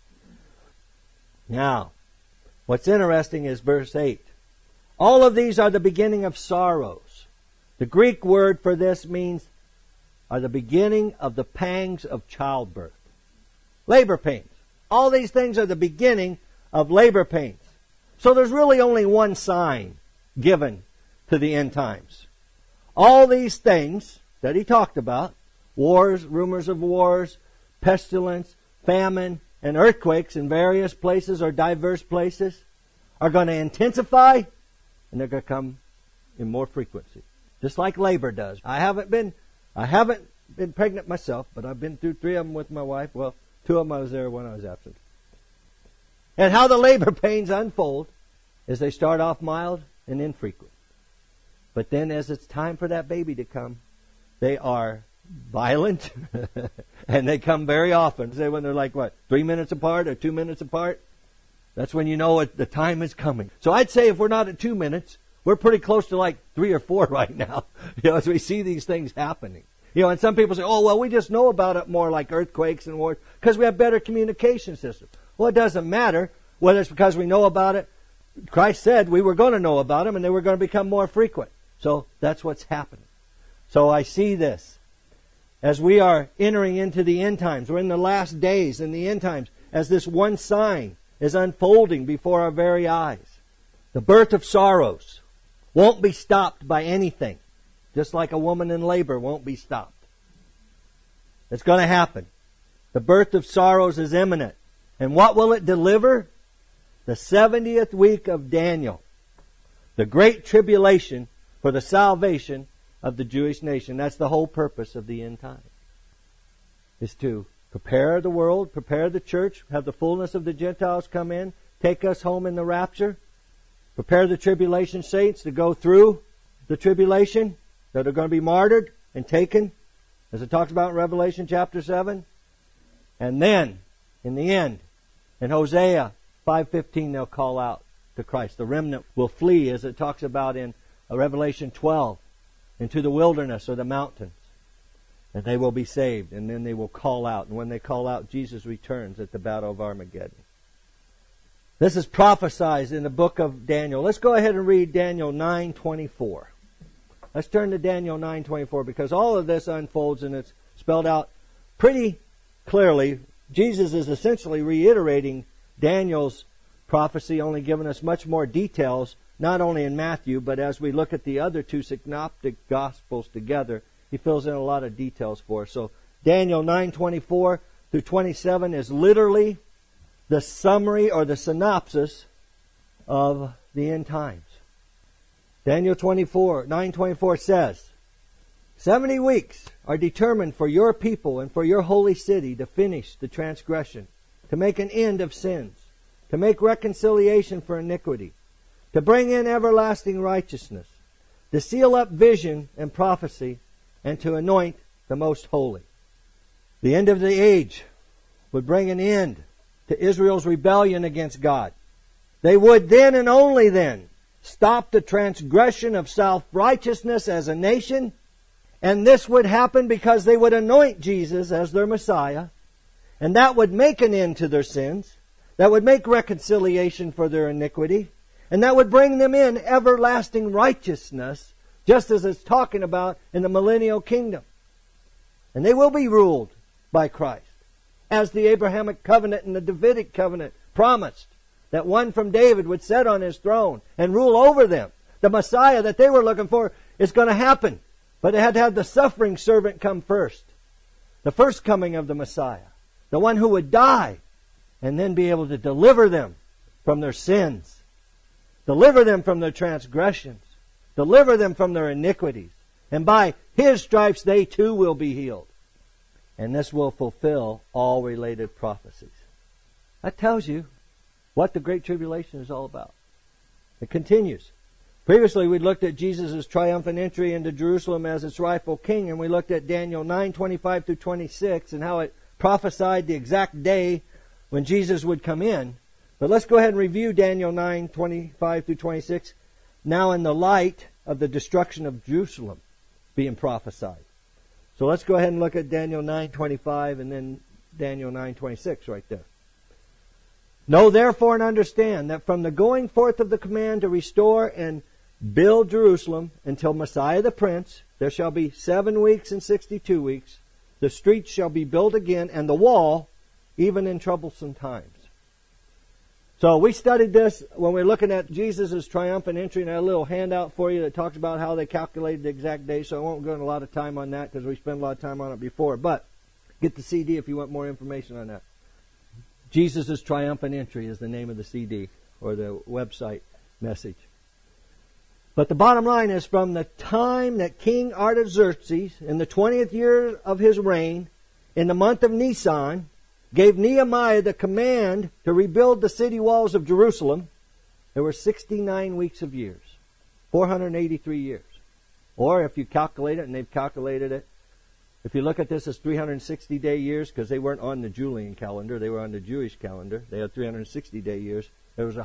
Now, what's interesting is verse 8. All of these are the beginning of sorrows. The Greek word for this means are the beginning of the pangs of childbirth. Labor pains. All these things are the beginning of labor pains. So there's really only one sign given to the end times. All these things that he talked about, wars, rumors of wars, pestilence, famine, and earthquakes in various places or diverse places, are going to intensify, and they're going to come in more frequency. Just like labor does. I haven't been pregnant myself, but I've been through 3 of them with my wife. Well, 2 of them I was there when I was absent. And how the labor pains unfold is they start off mild and infrequent. But then as it's time for that baby to come, they are violent and they come very often. Say when they're like 3 minutes apart or 2 minutes apart? That's when you know the time is coming. So I'd say if we're not at 2 minutes, we're pretty close to 3 or 4 right now. As we see these things happening. And some people say, oh, well, we just know about it more like earthquakes and wars because we have better communication systems. Well, it doesn't matter whether it's because we know about it. Christ said we were going to know about them and they were going to become more frequent. So that's what's happening. So I see this. As we are entering into the end times, we're in the last days in the end times, as this one sign is unfolding before our very eyes. The birth of sorrows won't be stopped by anything. Just like a woman in labor won't be stopped. It's going to happen. The birth of sorrows is imminent. And what will it deliver? The 70th week of Daniel. The great tribulation for the salvation of the Jewish nation. That's the whole purpose of the end time. Is to prepare the world, prepare the church, have the fullness of the Gentiles come in, take us home in the rapture, prepare the tribulation saints to go through the tribulation, that are going to be martyred and taken, as it talks about in Revelation chapter 7. And then, in the end, in Hosea 5:15, they'll call out to Christ. The remnant will flee, as it talks about in Revelation 12, into the wilderness or the mountains. And they will be saved, and then they will call out. And when they call out, Jesus returns at the Battle of Armageddon. This is prophesied in the book of Daniel. Let's go ahead and read Daniel 9:24. Let's turn to Daniel 9:24 because all of this unfolds and it's spelled out pretty clearly. Jesus is essentially reiterating Daniel's prophecy, only giving us much more details, not only in Matthew, but as we look at the other 2 synoptic gospels together, he fills in a lot of details for us. So Daniel 9:24 through 27 is literally the summary or the synopsis of the end times. Daniel 9:24 says, 70 weeks are determined for your people and for your holy city to finish the transgression, to make an end of sins, to make reconciliation for iniquity, to bring in everlasting righteousness, to seal up vision and prophecy, and to anoint the most holy. The end of the age would bring an end to Israel's rebellion against God. They would then and only then stop the transgression of self-righteousness as a nation, and this would happen because they would anoint Jesus as their Messiah, and that would make an end to their sins, that would make reconciliation for their iniquity, and that would bring them in everlasting righteousness, just as it's talking about in the millennial kingdom. And they will be ruled by Christ, as the Abrahamic covenant and the Davidic covenant promised, that one from David would sit on his throne and rule over them. The Messiah that they were looking for is going to happen. But they had to have the suffering servant come first. The first coming of the Messiah. The one who would die and then be able to deliver them from their sins. Deliver them from their transgressions. Deliver them from their iniquities. And by His stripes they too will be healed. And this will fulfill all related prophecies. That tells you what the Great Tribulation is all about. It continues. Previously we looked at Jesus' triumphant entry into Jerusalem as its rightful king, and we looked at Daniel 9:25 through 26 and how it prophesied the exact day when Jesus would come in. But let's go ahead and review Daniel 9:25 through 26 now in the light of the destruction of Jerusalem being prophesied. So let's go ahead and look at Daniel 9:25 and then Daniel 9:26 right there. Know therefore and understand that from the going forth of the command to restore and build Jerusalem until Messiah the Prince, there shall be 7 weeks and 62 weeks. The streets shall be built again, and the wall, even in troublesome times. So we studied this when we were looking at Jesus' triumphant entry, and I had a little handout for you that talks about how they calculated the exact day, so I won't go into a lot of time on that because we spent a lot of time on it before. But get the CD if you want more information on that. Jesus' Triumphant Entry is the name of the CD or the website message. But the bottom line is, from the time that King Artaxerxes, in the 20th year of his reign, in the month of Nisan, gave Nehemiah the command to rebuild the city walls of Jerusalem, there were 69 weeks of years, 483 years. Or if you calculate it, and they've calculated it, if you look at this as 360-day years, because they weren't on the Julian calendar, they were on the Jewish calendar, they had 360-day years, there was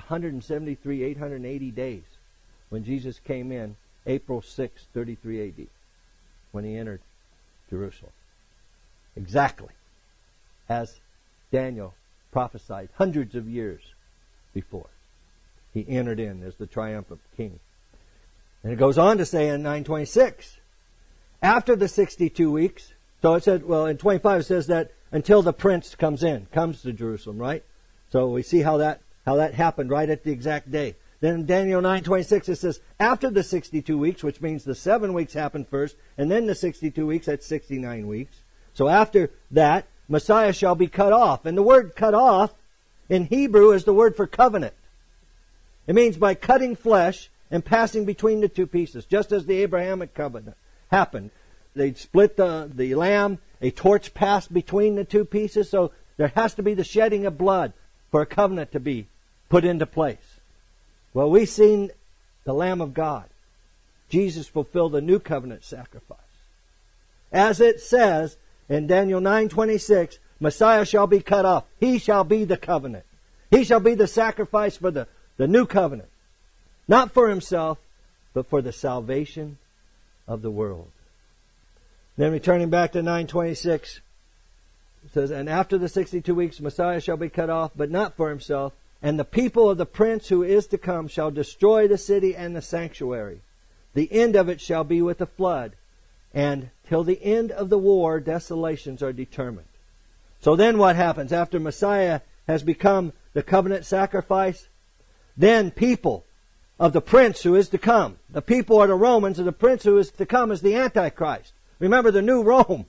880 days when Jesus came in, April 6, 33 A.D., when He entered Jerusalem. Exactly as Daniel prophesied hundreds of years before. He entered in as the triumphant king. And it goes on to say in 9:26, after the 62 weeks, so it said, well, in 25 it says that until the prince comes to Jerusalem, right? So we see how that happened right at the exact day. Then in Daniel 9:26 it says, after the 62 weeks, which means the 7 weeks happened first, and then the 62 weeks, that's 69 weeks. So after that, Messiah shall be cut off. And the word cut off in Hebrew is the word for covenant. It means by cutting flesh and passing between the two pieces, just as the Abrahamic covenant happened. They'd split the lamb, a torch passed between the two pieces, so there has to be the shedding of blood for a covenant to be put into place. Well, we've seen the Lamb of God. Jesus fulfilled the new covenant sacrifice. As it says in Daniel 9:26, Messiah shall be cut off. He shall be the covenant. He shall be the sacrifice for the new covenant. Not for Himself, but for the salvation of the world. Then returning back to 9:26, it says, and after the 62 weeks, Messiah shall be cut off, but not for Himself. And the people of the prince who is to come shall destroy the city and the sanctuary. The end of it shall be with a flood. And till the end of the war, desolations are determined. So then what happens? After Messiah has become the covenant sacrifice, then people of the prince who is to come. The people are the Romans, and the prince who is to come is the Antichrist. Remember, the new Rome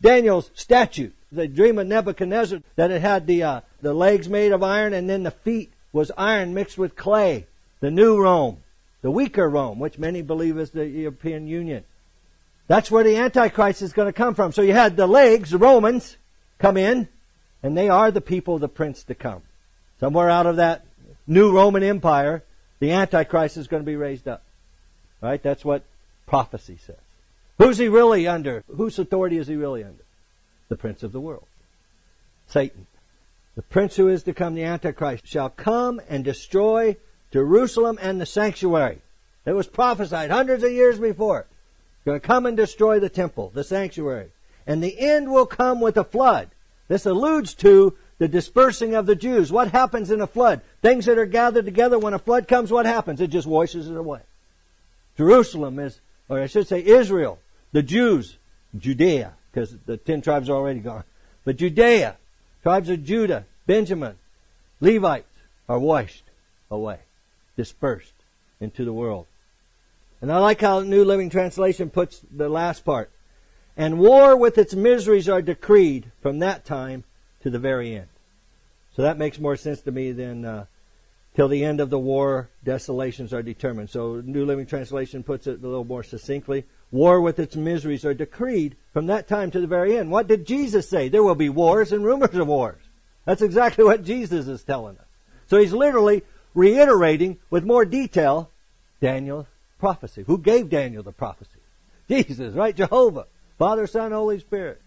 Daniel's statue. The dream of Nebuchadnezzar, that it had the legs made of iron and then the feet was iron mixed with clay. The new Rome, the weaker Rome, which many believe is the European Union. That's where the Antichrist is going to come from. So you had the legs, the Romans, come in, and they are the people, the prince to come. Somewhere out of that new Roman Empire, the Antichrist is going to be raised up. Right? That's what prophecy says. Who's he really under? Whose authority is he really under? The prince of the world. Satan. The prince who is to come, the Antichrist, shall come and destroy Jerusalem and the sanctuary. It was prophesied hundreds of years before. Going to come and destroy the temple, the sanctuary. And the end will come with a flood. This alludes to the dispersing of the Jews. What happens in a flood? Things that are gathered together, when a flood comes, what happens? It just washes it away. Jerusalem is, or I should say Israel, the Jews, Judea, because the 10 tribes are already gone. But Judea, tribes of Judah, Benjamin, Levites are washed away, dispersed into the world. And I like how the New Living Translation puts the last part. And war with its miseries are decreed from that time to the very end. So that makes more sense to me than till the end of the war, desolations are determined. So New Living Translation puts it a little more succinctly. War with its miseries are decreed from that time to the very end. What did Jesus say? There will be wars and rumors of wars. That's exactly what Jesus is telling us. So he's literally reiterating with more detail Daniel's prophecy. Who gave Daniel the prophecy? Jesus, right? Jehovah. Father, Son, Holy Spirit.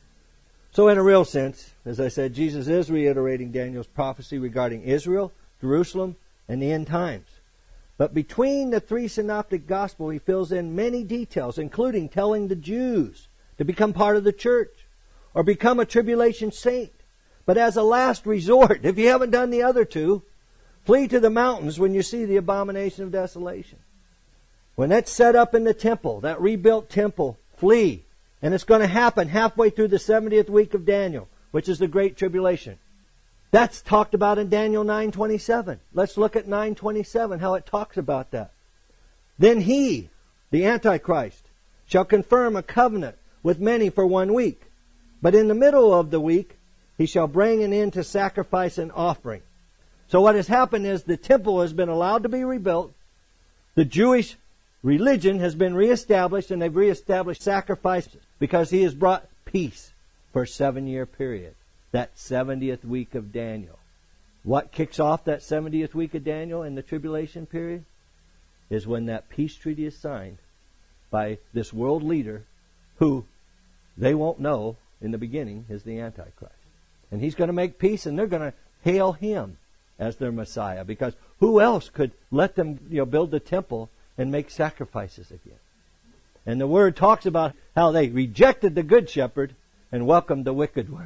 So in a real sense, as I said, Jesus is reiterating Daniel's prophecy regarding Israel, Jerusalem, and the end times. But between the 3 synoptic gospels, he fills in many details, including telling the Jews to become part of the church or become a tribulation saint. But as a last resort, if you haven't done the other 2, flee to the mountains when you see the abomination of desolation. When that's set up in the temple, that rebuilt temple, flee. And it's going to happen halfway through the 70th week of Daniel, which is the Great Tribulation. That's talked about in Daniel 9:27. Let's look at 9:27, how it talks about that. Then he, the Antichrist, shall confirm a covenant with many for 1 week. But in the middle of the week, he shall bring an end to sacrifice and offering. So what has happened is the temple has been allowed to be rebuilt. The Jewish religion has been reestablished, and they've reestablished sacrifices because he has brought peace for a 7-year period. That 70th week of Daniel. What kicks off that 70th week of Daniel in the tribulation period is when that peace treaty is signed by this world leader who they won't know in the beginning is the Antichrist. And he's going to make peace, and they're going to hail him as their Messiah, because who else could let them build the temple and make sacrifices again? And the Word talks about how they rejected the good shepherd and welcomed the wicked one.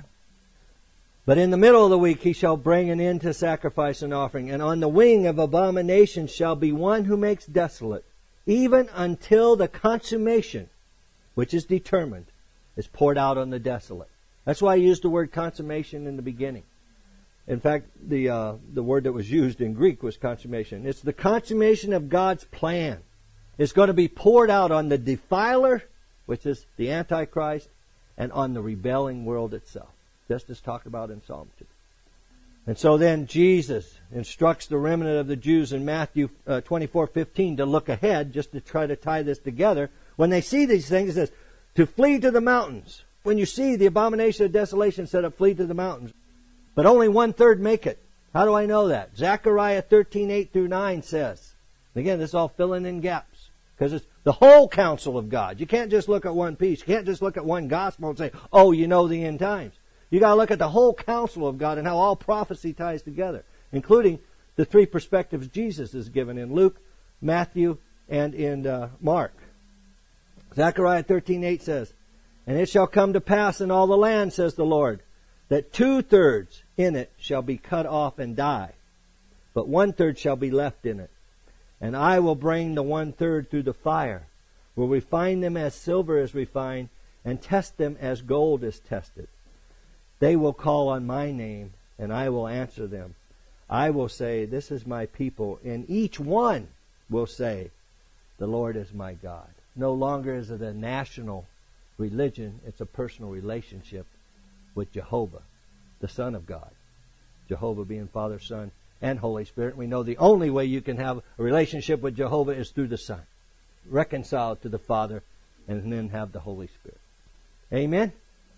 But in the middle of the week he shall bring an end to sacrifice and offering, and on the wing of abomination shall be one who makes desolate, even until the consummation, which is determined, is poured out on the desolate. That's why I used the word consummation in the beginning. In fact, the word that was used in Greek was consummation. It's the consummation of God's plan. It's going to be poured out on the defiler, which is the Antichrist, and on the rebelling world itself, just as talked about in Psalm 2. And so then Jesus instructs the remnant of the Jews in Matthew 24:15 to look ahead, just to try to tie this together. When they see these things, it says, to flee to the mountains. When you see the abomination of desolation set up, flee to the mountains. But only 1/3 make it. How do I know that? Zechariah 13:8-9 says. Again, this is all filling in gaps, because it's the whole counsel of God. You can't just look at one piece. You can't just look at one gospel and say, oh, you know the end times. You got to look at the whole counsel of God and how all prophecy ties together, including the 3 perspectives Jesus is given in Luke, Matthew, and in Mark. Zechariah 13:8 says, and it shall come to pass in all the land, says the Lord, that 2/3 in it shall be cut off and die, but 1/3 shall be left in it. And I will bring the 1/3 through the fire, will refine them as silver is refined, and test them as gold is tested. They will call on my name, and I will answer them. I will say, this is my people, and each one will say, the Lord is my God. No longer is it a national religion. It's a personal relationship with Jehovah, the Son of God. Jehovah being Father, Son, and Holy Spirit. We know the only way you can have a relationship with Jehovah is through the Son. Reconciled to the Father, and then have the Holy Spirit. Amen?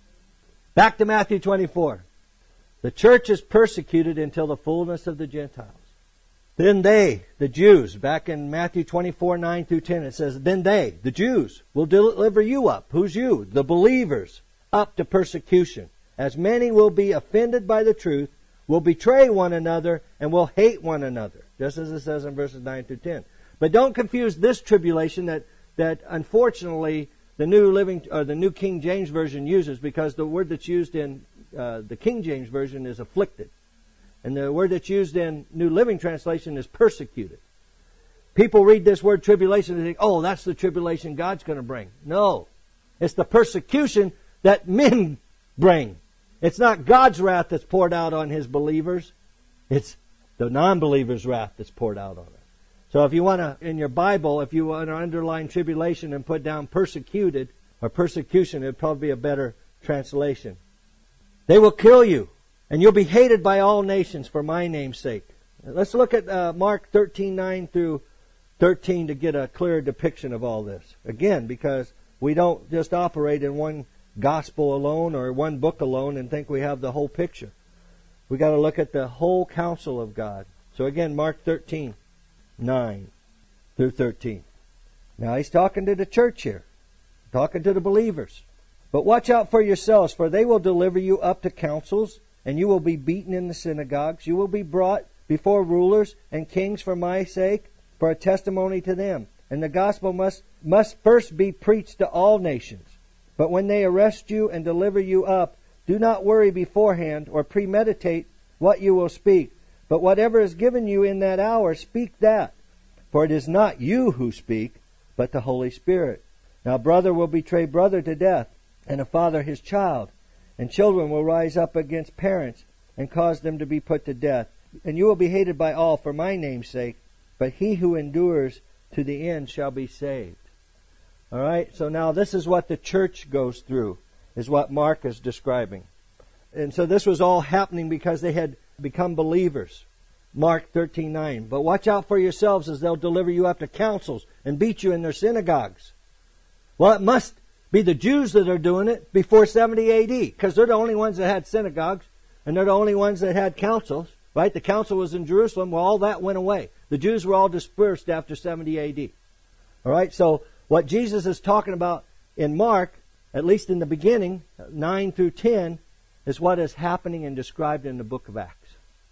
Back to Matthew 24. The church is persecuted until the fullness of the Gentiles. Then they, the Jews, back in Matthew 24, 9 through 10, it says, then they, the Jews, will deliver you up. Who's you? The believers, up to persecution. As many will be offended by the truth, will betray one another, and will hate one another. Just as it says in verses 9 through 10. But don't confuse this tribulation that unfortunately the New King James Version uses, because the word that's used in the King James Version is afflicted. And the word that's used in New Living Translation is persecuted. People read this word tribulation and think, oh, that's the tribulation God's going to bring. No. It's the persecution that men bring. It's not God's wrath that's poured out on His believers. It's the non-believers' wrath that's poured out on us. So if you want to, in your Bible, if you want to underline tribulation and put down persecuted or persecution, it would probably be a better translation. They will kill you, and you'll be hated by all nations for my name's sake. Let's look at Mark 13, 9 through 13 to get a clearer depiction of all this. Again, because we don't just operate in one gospel alone or one book alone and think we have the whole picture. We got to look at the whole counsel of God. So again, Mark 13, 9 through 13. Now he's talking to the church here, talking to the believers. But watch out for yourselves, for they will deliver you up to councils, and you will be beaten in the synagogues. You will be brought before rulers and kings for my sake, for a testimony to them. And the gospel must first be preached to all nations. But when they arrest you and deliver you up, do not worry beforehand or premeditate what you will speak. But whatever is given you in that hour, speak that. For it is not you who speak, but the Holy Spirit. Now brother will betray brother to death, and a father his child. And children will rise up against parents and cause them to be put to death. And you will be hated by all for my name's sake, but he who endures to the end shall be saved. All right, so now this is what the church goes through, is what Mark is describing. And so this was all happening because they had become believers. Mark 13:9. But watch out for yourselves, as they'll deliver you up to councils and beat you in their synagogues. Well, it must be the Jews that are doing it before 70 A.D., because they're the only ones that had synagogues, and they're the only ones that had councils, right? The council was in Jerusalem. Well, all that went away. The Jews were all dispersed after 70 A.D. All right, so what Jesus is talking about in Mark, at least in the beginning, 9 through 10, is what is happening and described in the book of Acts.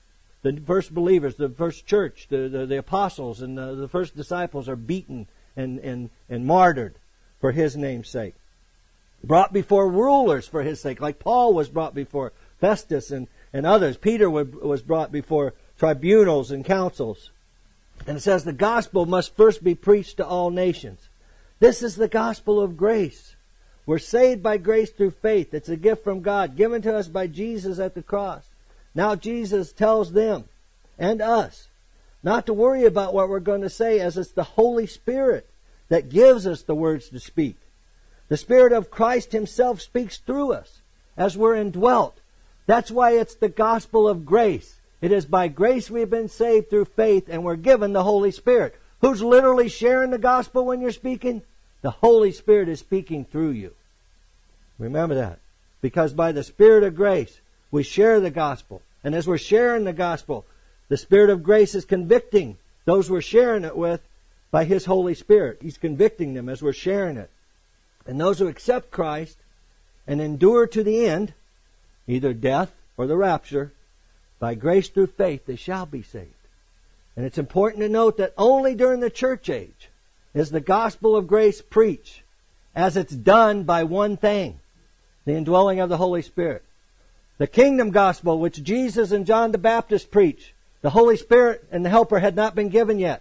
The first believers, the first church, the apostles, and the first disciples are beaten and martyred for His name's sake. Brought before rulers for His sake, like Paul was brought before Festus and others. Peter was brought before tribunals and councils. And it says the gospel must first be preached to all nations. This is the gospel of grace. We're saved by grace through faith. It's a gift from God, given to us by Jesus at the cross. Now Jesus tells them and us not to worry about what we're going to say, as it's the Holy Spirit that gives us the words to speak. The Spirit of Christ Himself speaks through us as we're indwelt. That's why it's the gospel of grace. It is by grace we've been saved through faith, and we're given the Holy Spirit. Who's literally sharing the gospel when you're speaking? The Holy Spirit is speaking through you. Remember that. Because by the Spirit of grace, we share the gospel. And as we're sharing the gospel, the Spirit of grace is convicting those we're sharing it with by His Holy Spirit. He's convicting them as we're sharing it. And those who accept Christ and endure to the end, either death or the rapture, by grace through faith, they shall be saved. And it's important to note that only during the church age is the gospel of grace preached, as it's done by one thing, the indwelling of the Holy Spirit. The kingdom gospel, which Jesus and John the Baptist preached, the Holy Spirit and the Helper had not been given yet.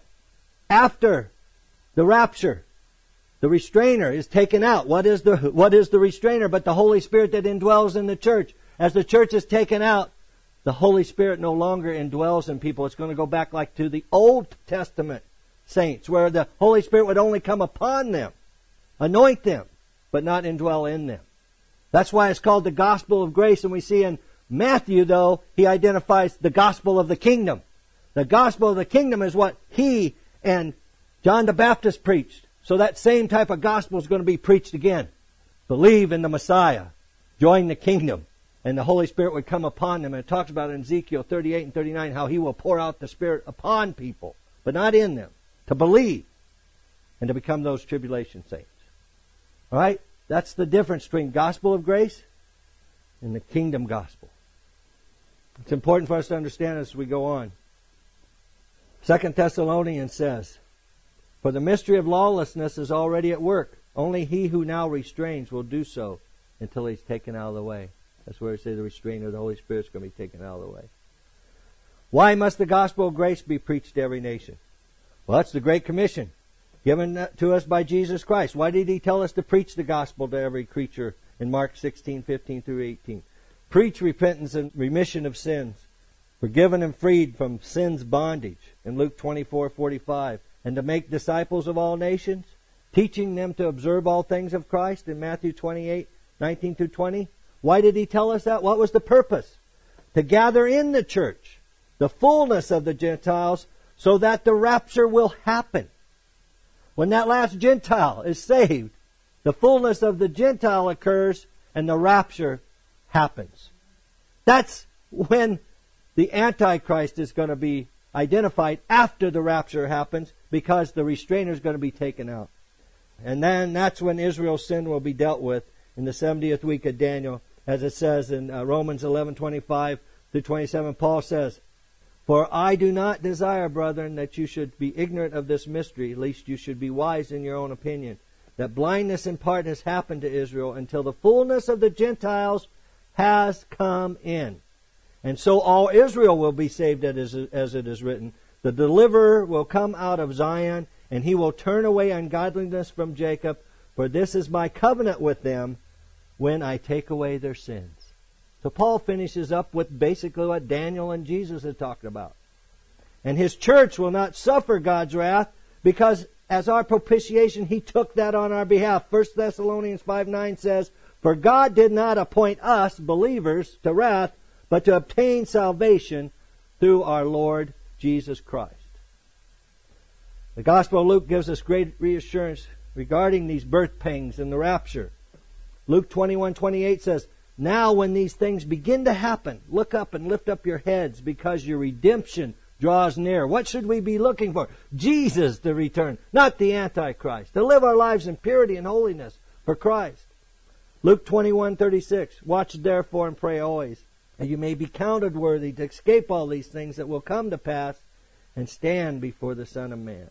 After the rapture, the restrainer is taken out. What is the restrainer but the Holy Spirit that indwells in the church? As the church is taken out, the Holy Spirit no longer indwells in people. It's going to go back like to the Old Testament saints, where the Holy Spirit would only come upon them, anoint them, but not indwell in them. That's why it's called the gospel of grace. And we see in Matthew, though, he identifies the gospel of the kingdom. The gospel of the kingdom is what he and John the Baptist preached. So that same type of gospel is going to be preached again. Believe in the Messiah. Join the kingdom. And the Holy Spirit would come upon them. And it talks about in Ezekiel 38 and 39 how he will pour out the Spirit upon people, but not in them. To believe and to become those tribulation saints. All right? That's the difference between gospel of grace and the kingdom gospel. It's important for us to understand as we go on. 2 Thessalonians says, for the mystery of lawlessness is already at work. Only he who now restrains will do so until he's taken out of the way. That's where it says the restrainer of the Holy Spirit is going to be taken out of the way. Why must the gospel of grace be preached to every nation? Well, that's the Great Commission given to us by Jesus Christ. Why did he tell us to preach the gospel to every creature in Mark 16:15 through 18? Preach repentance and remission of sins, forgiven and freed from sin's bondage in Luke 24:45, and to make disciples of all nations, teaching them to observe all things of Christ in Matthew 28:19 through 20. Why did he tell us that? What was the purpose? To gather in the church the fullness of the Gentiles so that the rapture will happen. When that last Gentile is saved, the fullness of the Gentile occurs and the rapture happens. That's when the Antichrist is going to be identified after the rapture happens, because the restrainer is going to be taken out. And then that's when Israel's sin will be dealt with in the 70th week of Daniel, as it says in Romans 11:25 through 27. Paul says, for I do not desire, brethren, that you should be ignorant of this mystery, lest you should be wise in your own opinion, that blindness in part has happened to Israel until the fullness of the Gentiles has come in. And so all Israel will be saved, as it is written. The deliverer will come out of Zion, and he will turn away ungodliness from Jacob, for this is my covenant with them when I take away their sins. So Paul finishes up with basically what Daniel and Jesus had talked about. And his church will not suffer God's wrath, because as our propitiation, he took that on our behalf. 1 Thessalonians 5:9 says, for God did not appoint us, believers, to wrath, but to obtain salvation through our Lord Jesus Christ. The Gospel of Luke gives us great reassurance regarding these birth pangs and the rapture. Luke 21:28 says, now when these things begin to happen, look up and lift up your heads, because your redemption draws near. What should we be looking for? Jesus to return, not the Antichrist. To live our lives in purity and holiness for Christ. Luke 21:36, watch therefore and pray always, that you may be counted worthy to escape all these things that will come to pass and stand before the Son of Man.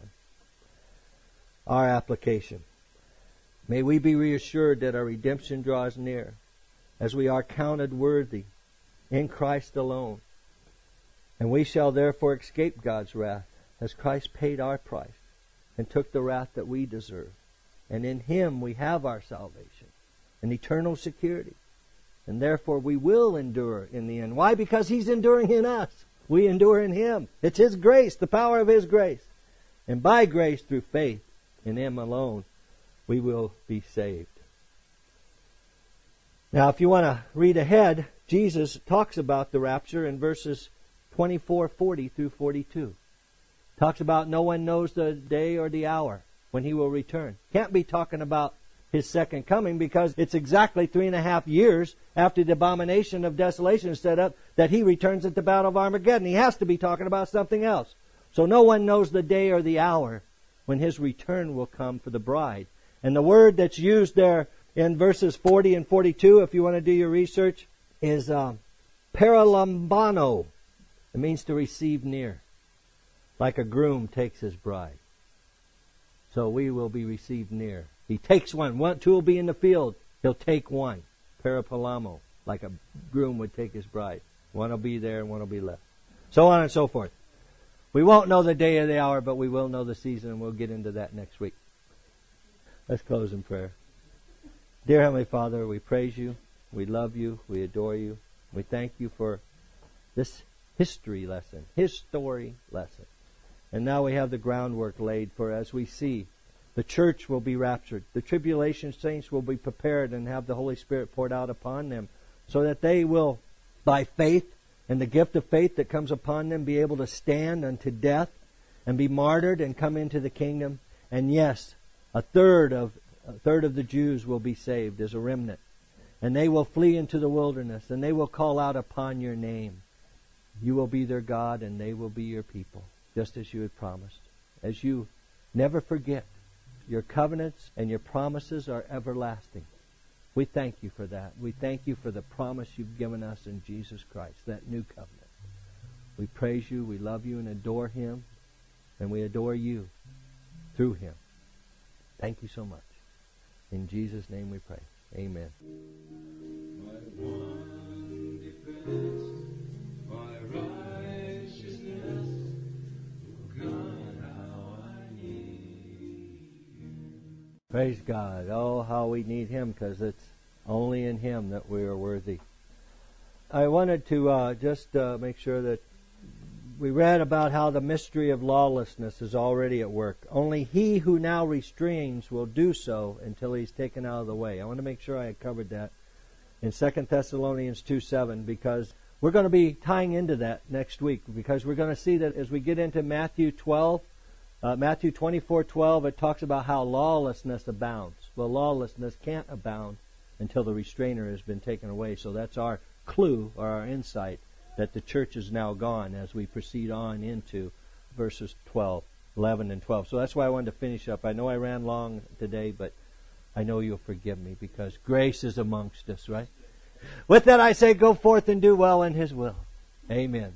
Our application. May we be reassured that our redemption draws near, as we are counted worthy in Christ alone. And we shall therefore escape God's wrath, as Christ paid our price and took the wrath that we deserve. And in Him we have our salvation and eternal security. And therefore we will endure in the end. Why? Because He's enduring in us. We endure in Him. It's His grace, the power of His grace. And by grace, through faith in Him alone, we will be saved. Now, if you want to read ahead, Jesus talks about the rapture in verses 24:40 through 42. Talks about no one knows the day or the hour when He will return. Can't be talking about His second coming, because it's exactly 3.5 years after the abomination of desolation is set up that He returns at the Battle of Armageddon. He has to be talking about something else. So no one knows the day or the hour when His return will come for the bride. And the word that's used there in verses 40 and 42, if you want to do your research, is paralambano. It means to receive near, like a groom takes his bride. So we will be received near. He takes one. Two will be in the field. He'll take one. Parapalamo, like a groom would take his bride. One will be there and one will be left. So on and so forth. We won't know the day or the hour, but we will know the season, and we'll get into that next week. Let's close in prayer. Dear Heavenly Father, we praise You, we love You, we adore You. We thank You for this history lesson, His story lesson. And now we have the groundwork laid for, as we see The church will be raptured. The tribulation saints will be prepared and have the Holy Spirit poured out upon them so that they will, by faith and the gift of faith that comes upon them, be able to stand unto death and be martyred and come into the kingdom. And yes, a third of the Jews will be saved as a remnant. And they will flee into the wilderness, and they will call out upon your name. You will be their God, and they will be your people, just as you had promised. As you never forget, your covenants and your promises are everlasting. We thank you for that. We thank you for the promise you've given us in Jesus Christ, that new covenant. We praise you, we love you, and adore Him, and we adore you through Him. Thank you so much. In Jesus' name we pray. Amen. My one defense, my righteousness, God, how I need you. Praise God. Oh, how we need Him, because it's only in Him that we are worthy. I wanted to just make sure that we read about how the mystery of lawlessness is already at work. Only he who now restrains will do so until he's taken out of the way. I want to make sure I had covered that in 2 Thessalonians 2:7, because we're going to be tying into that next week, because we're going to see that as we get into Matthew 24:12, it talks about how lawlessness abounds. Well, lawlessness can't abound until the restrainer has been taken away. So that's our clue or our insight that the church is now gone as we proceed on into verses 11 and 12. So that's why I wanted to finish up. I know I ran long today, but I know you'll forgive me because grace is amongst us, right? With that I say, go forth and do well in His will. Amen.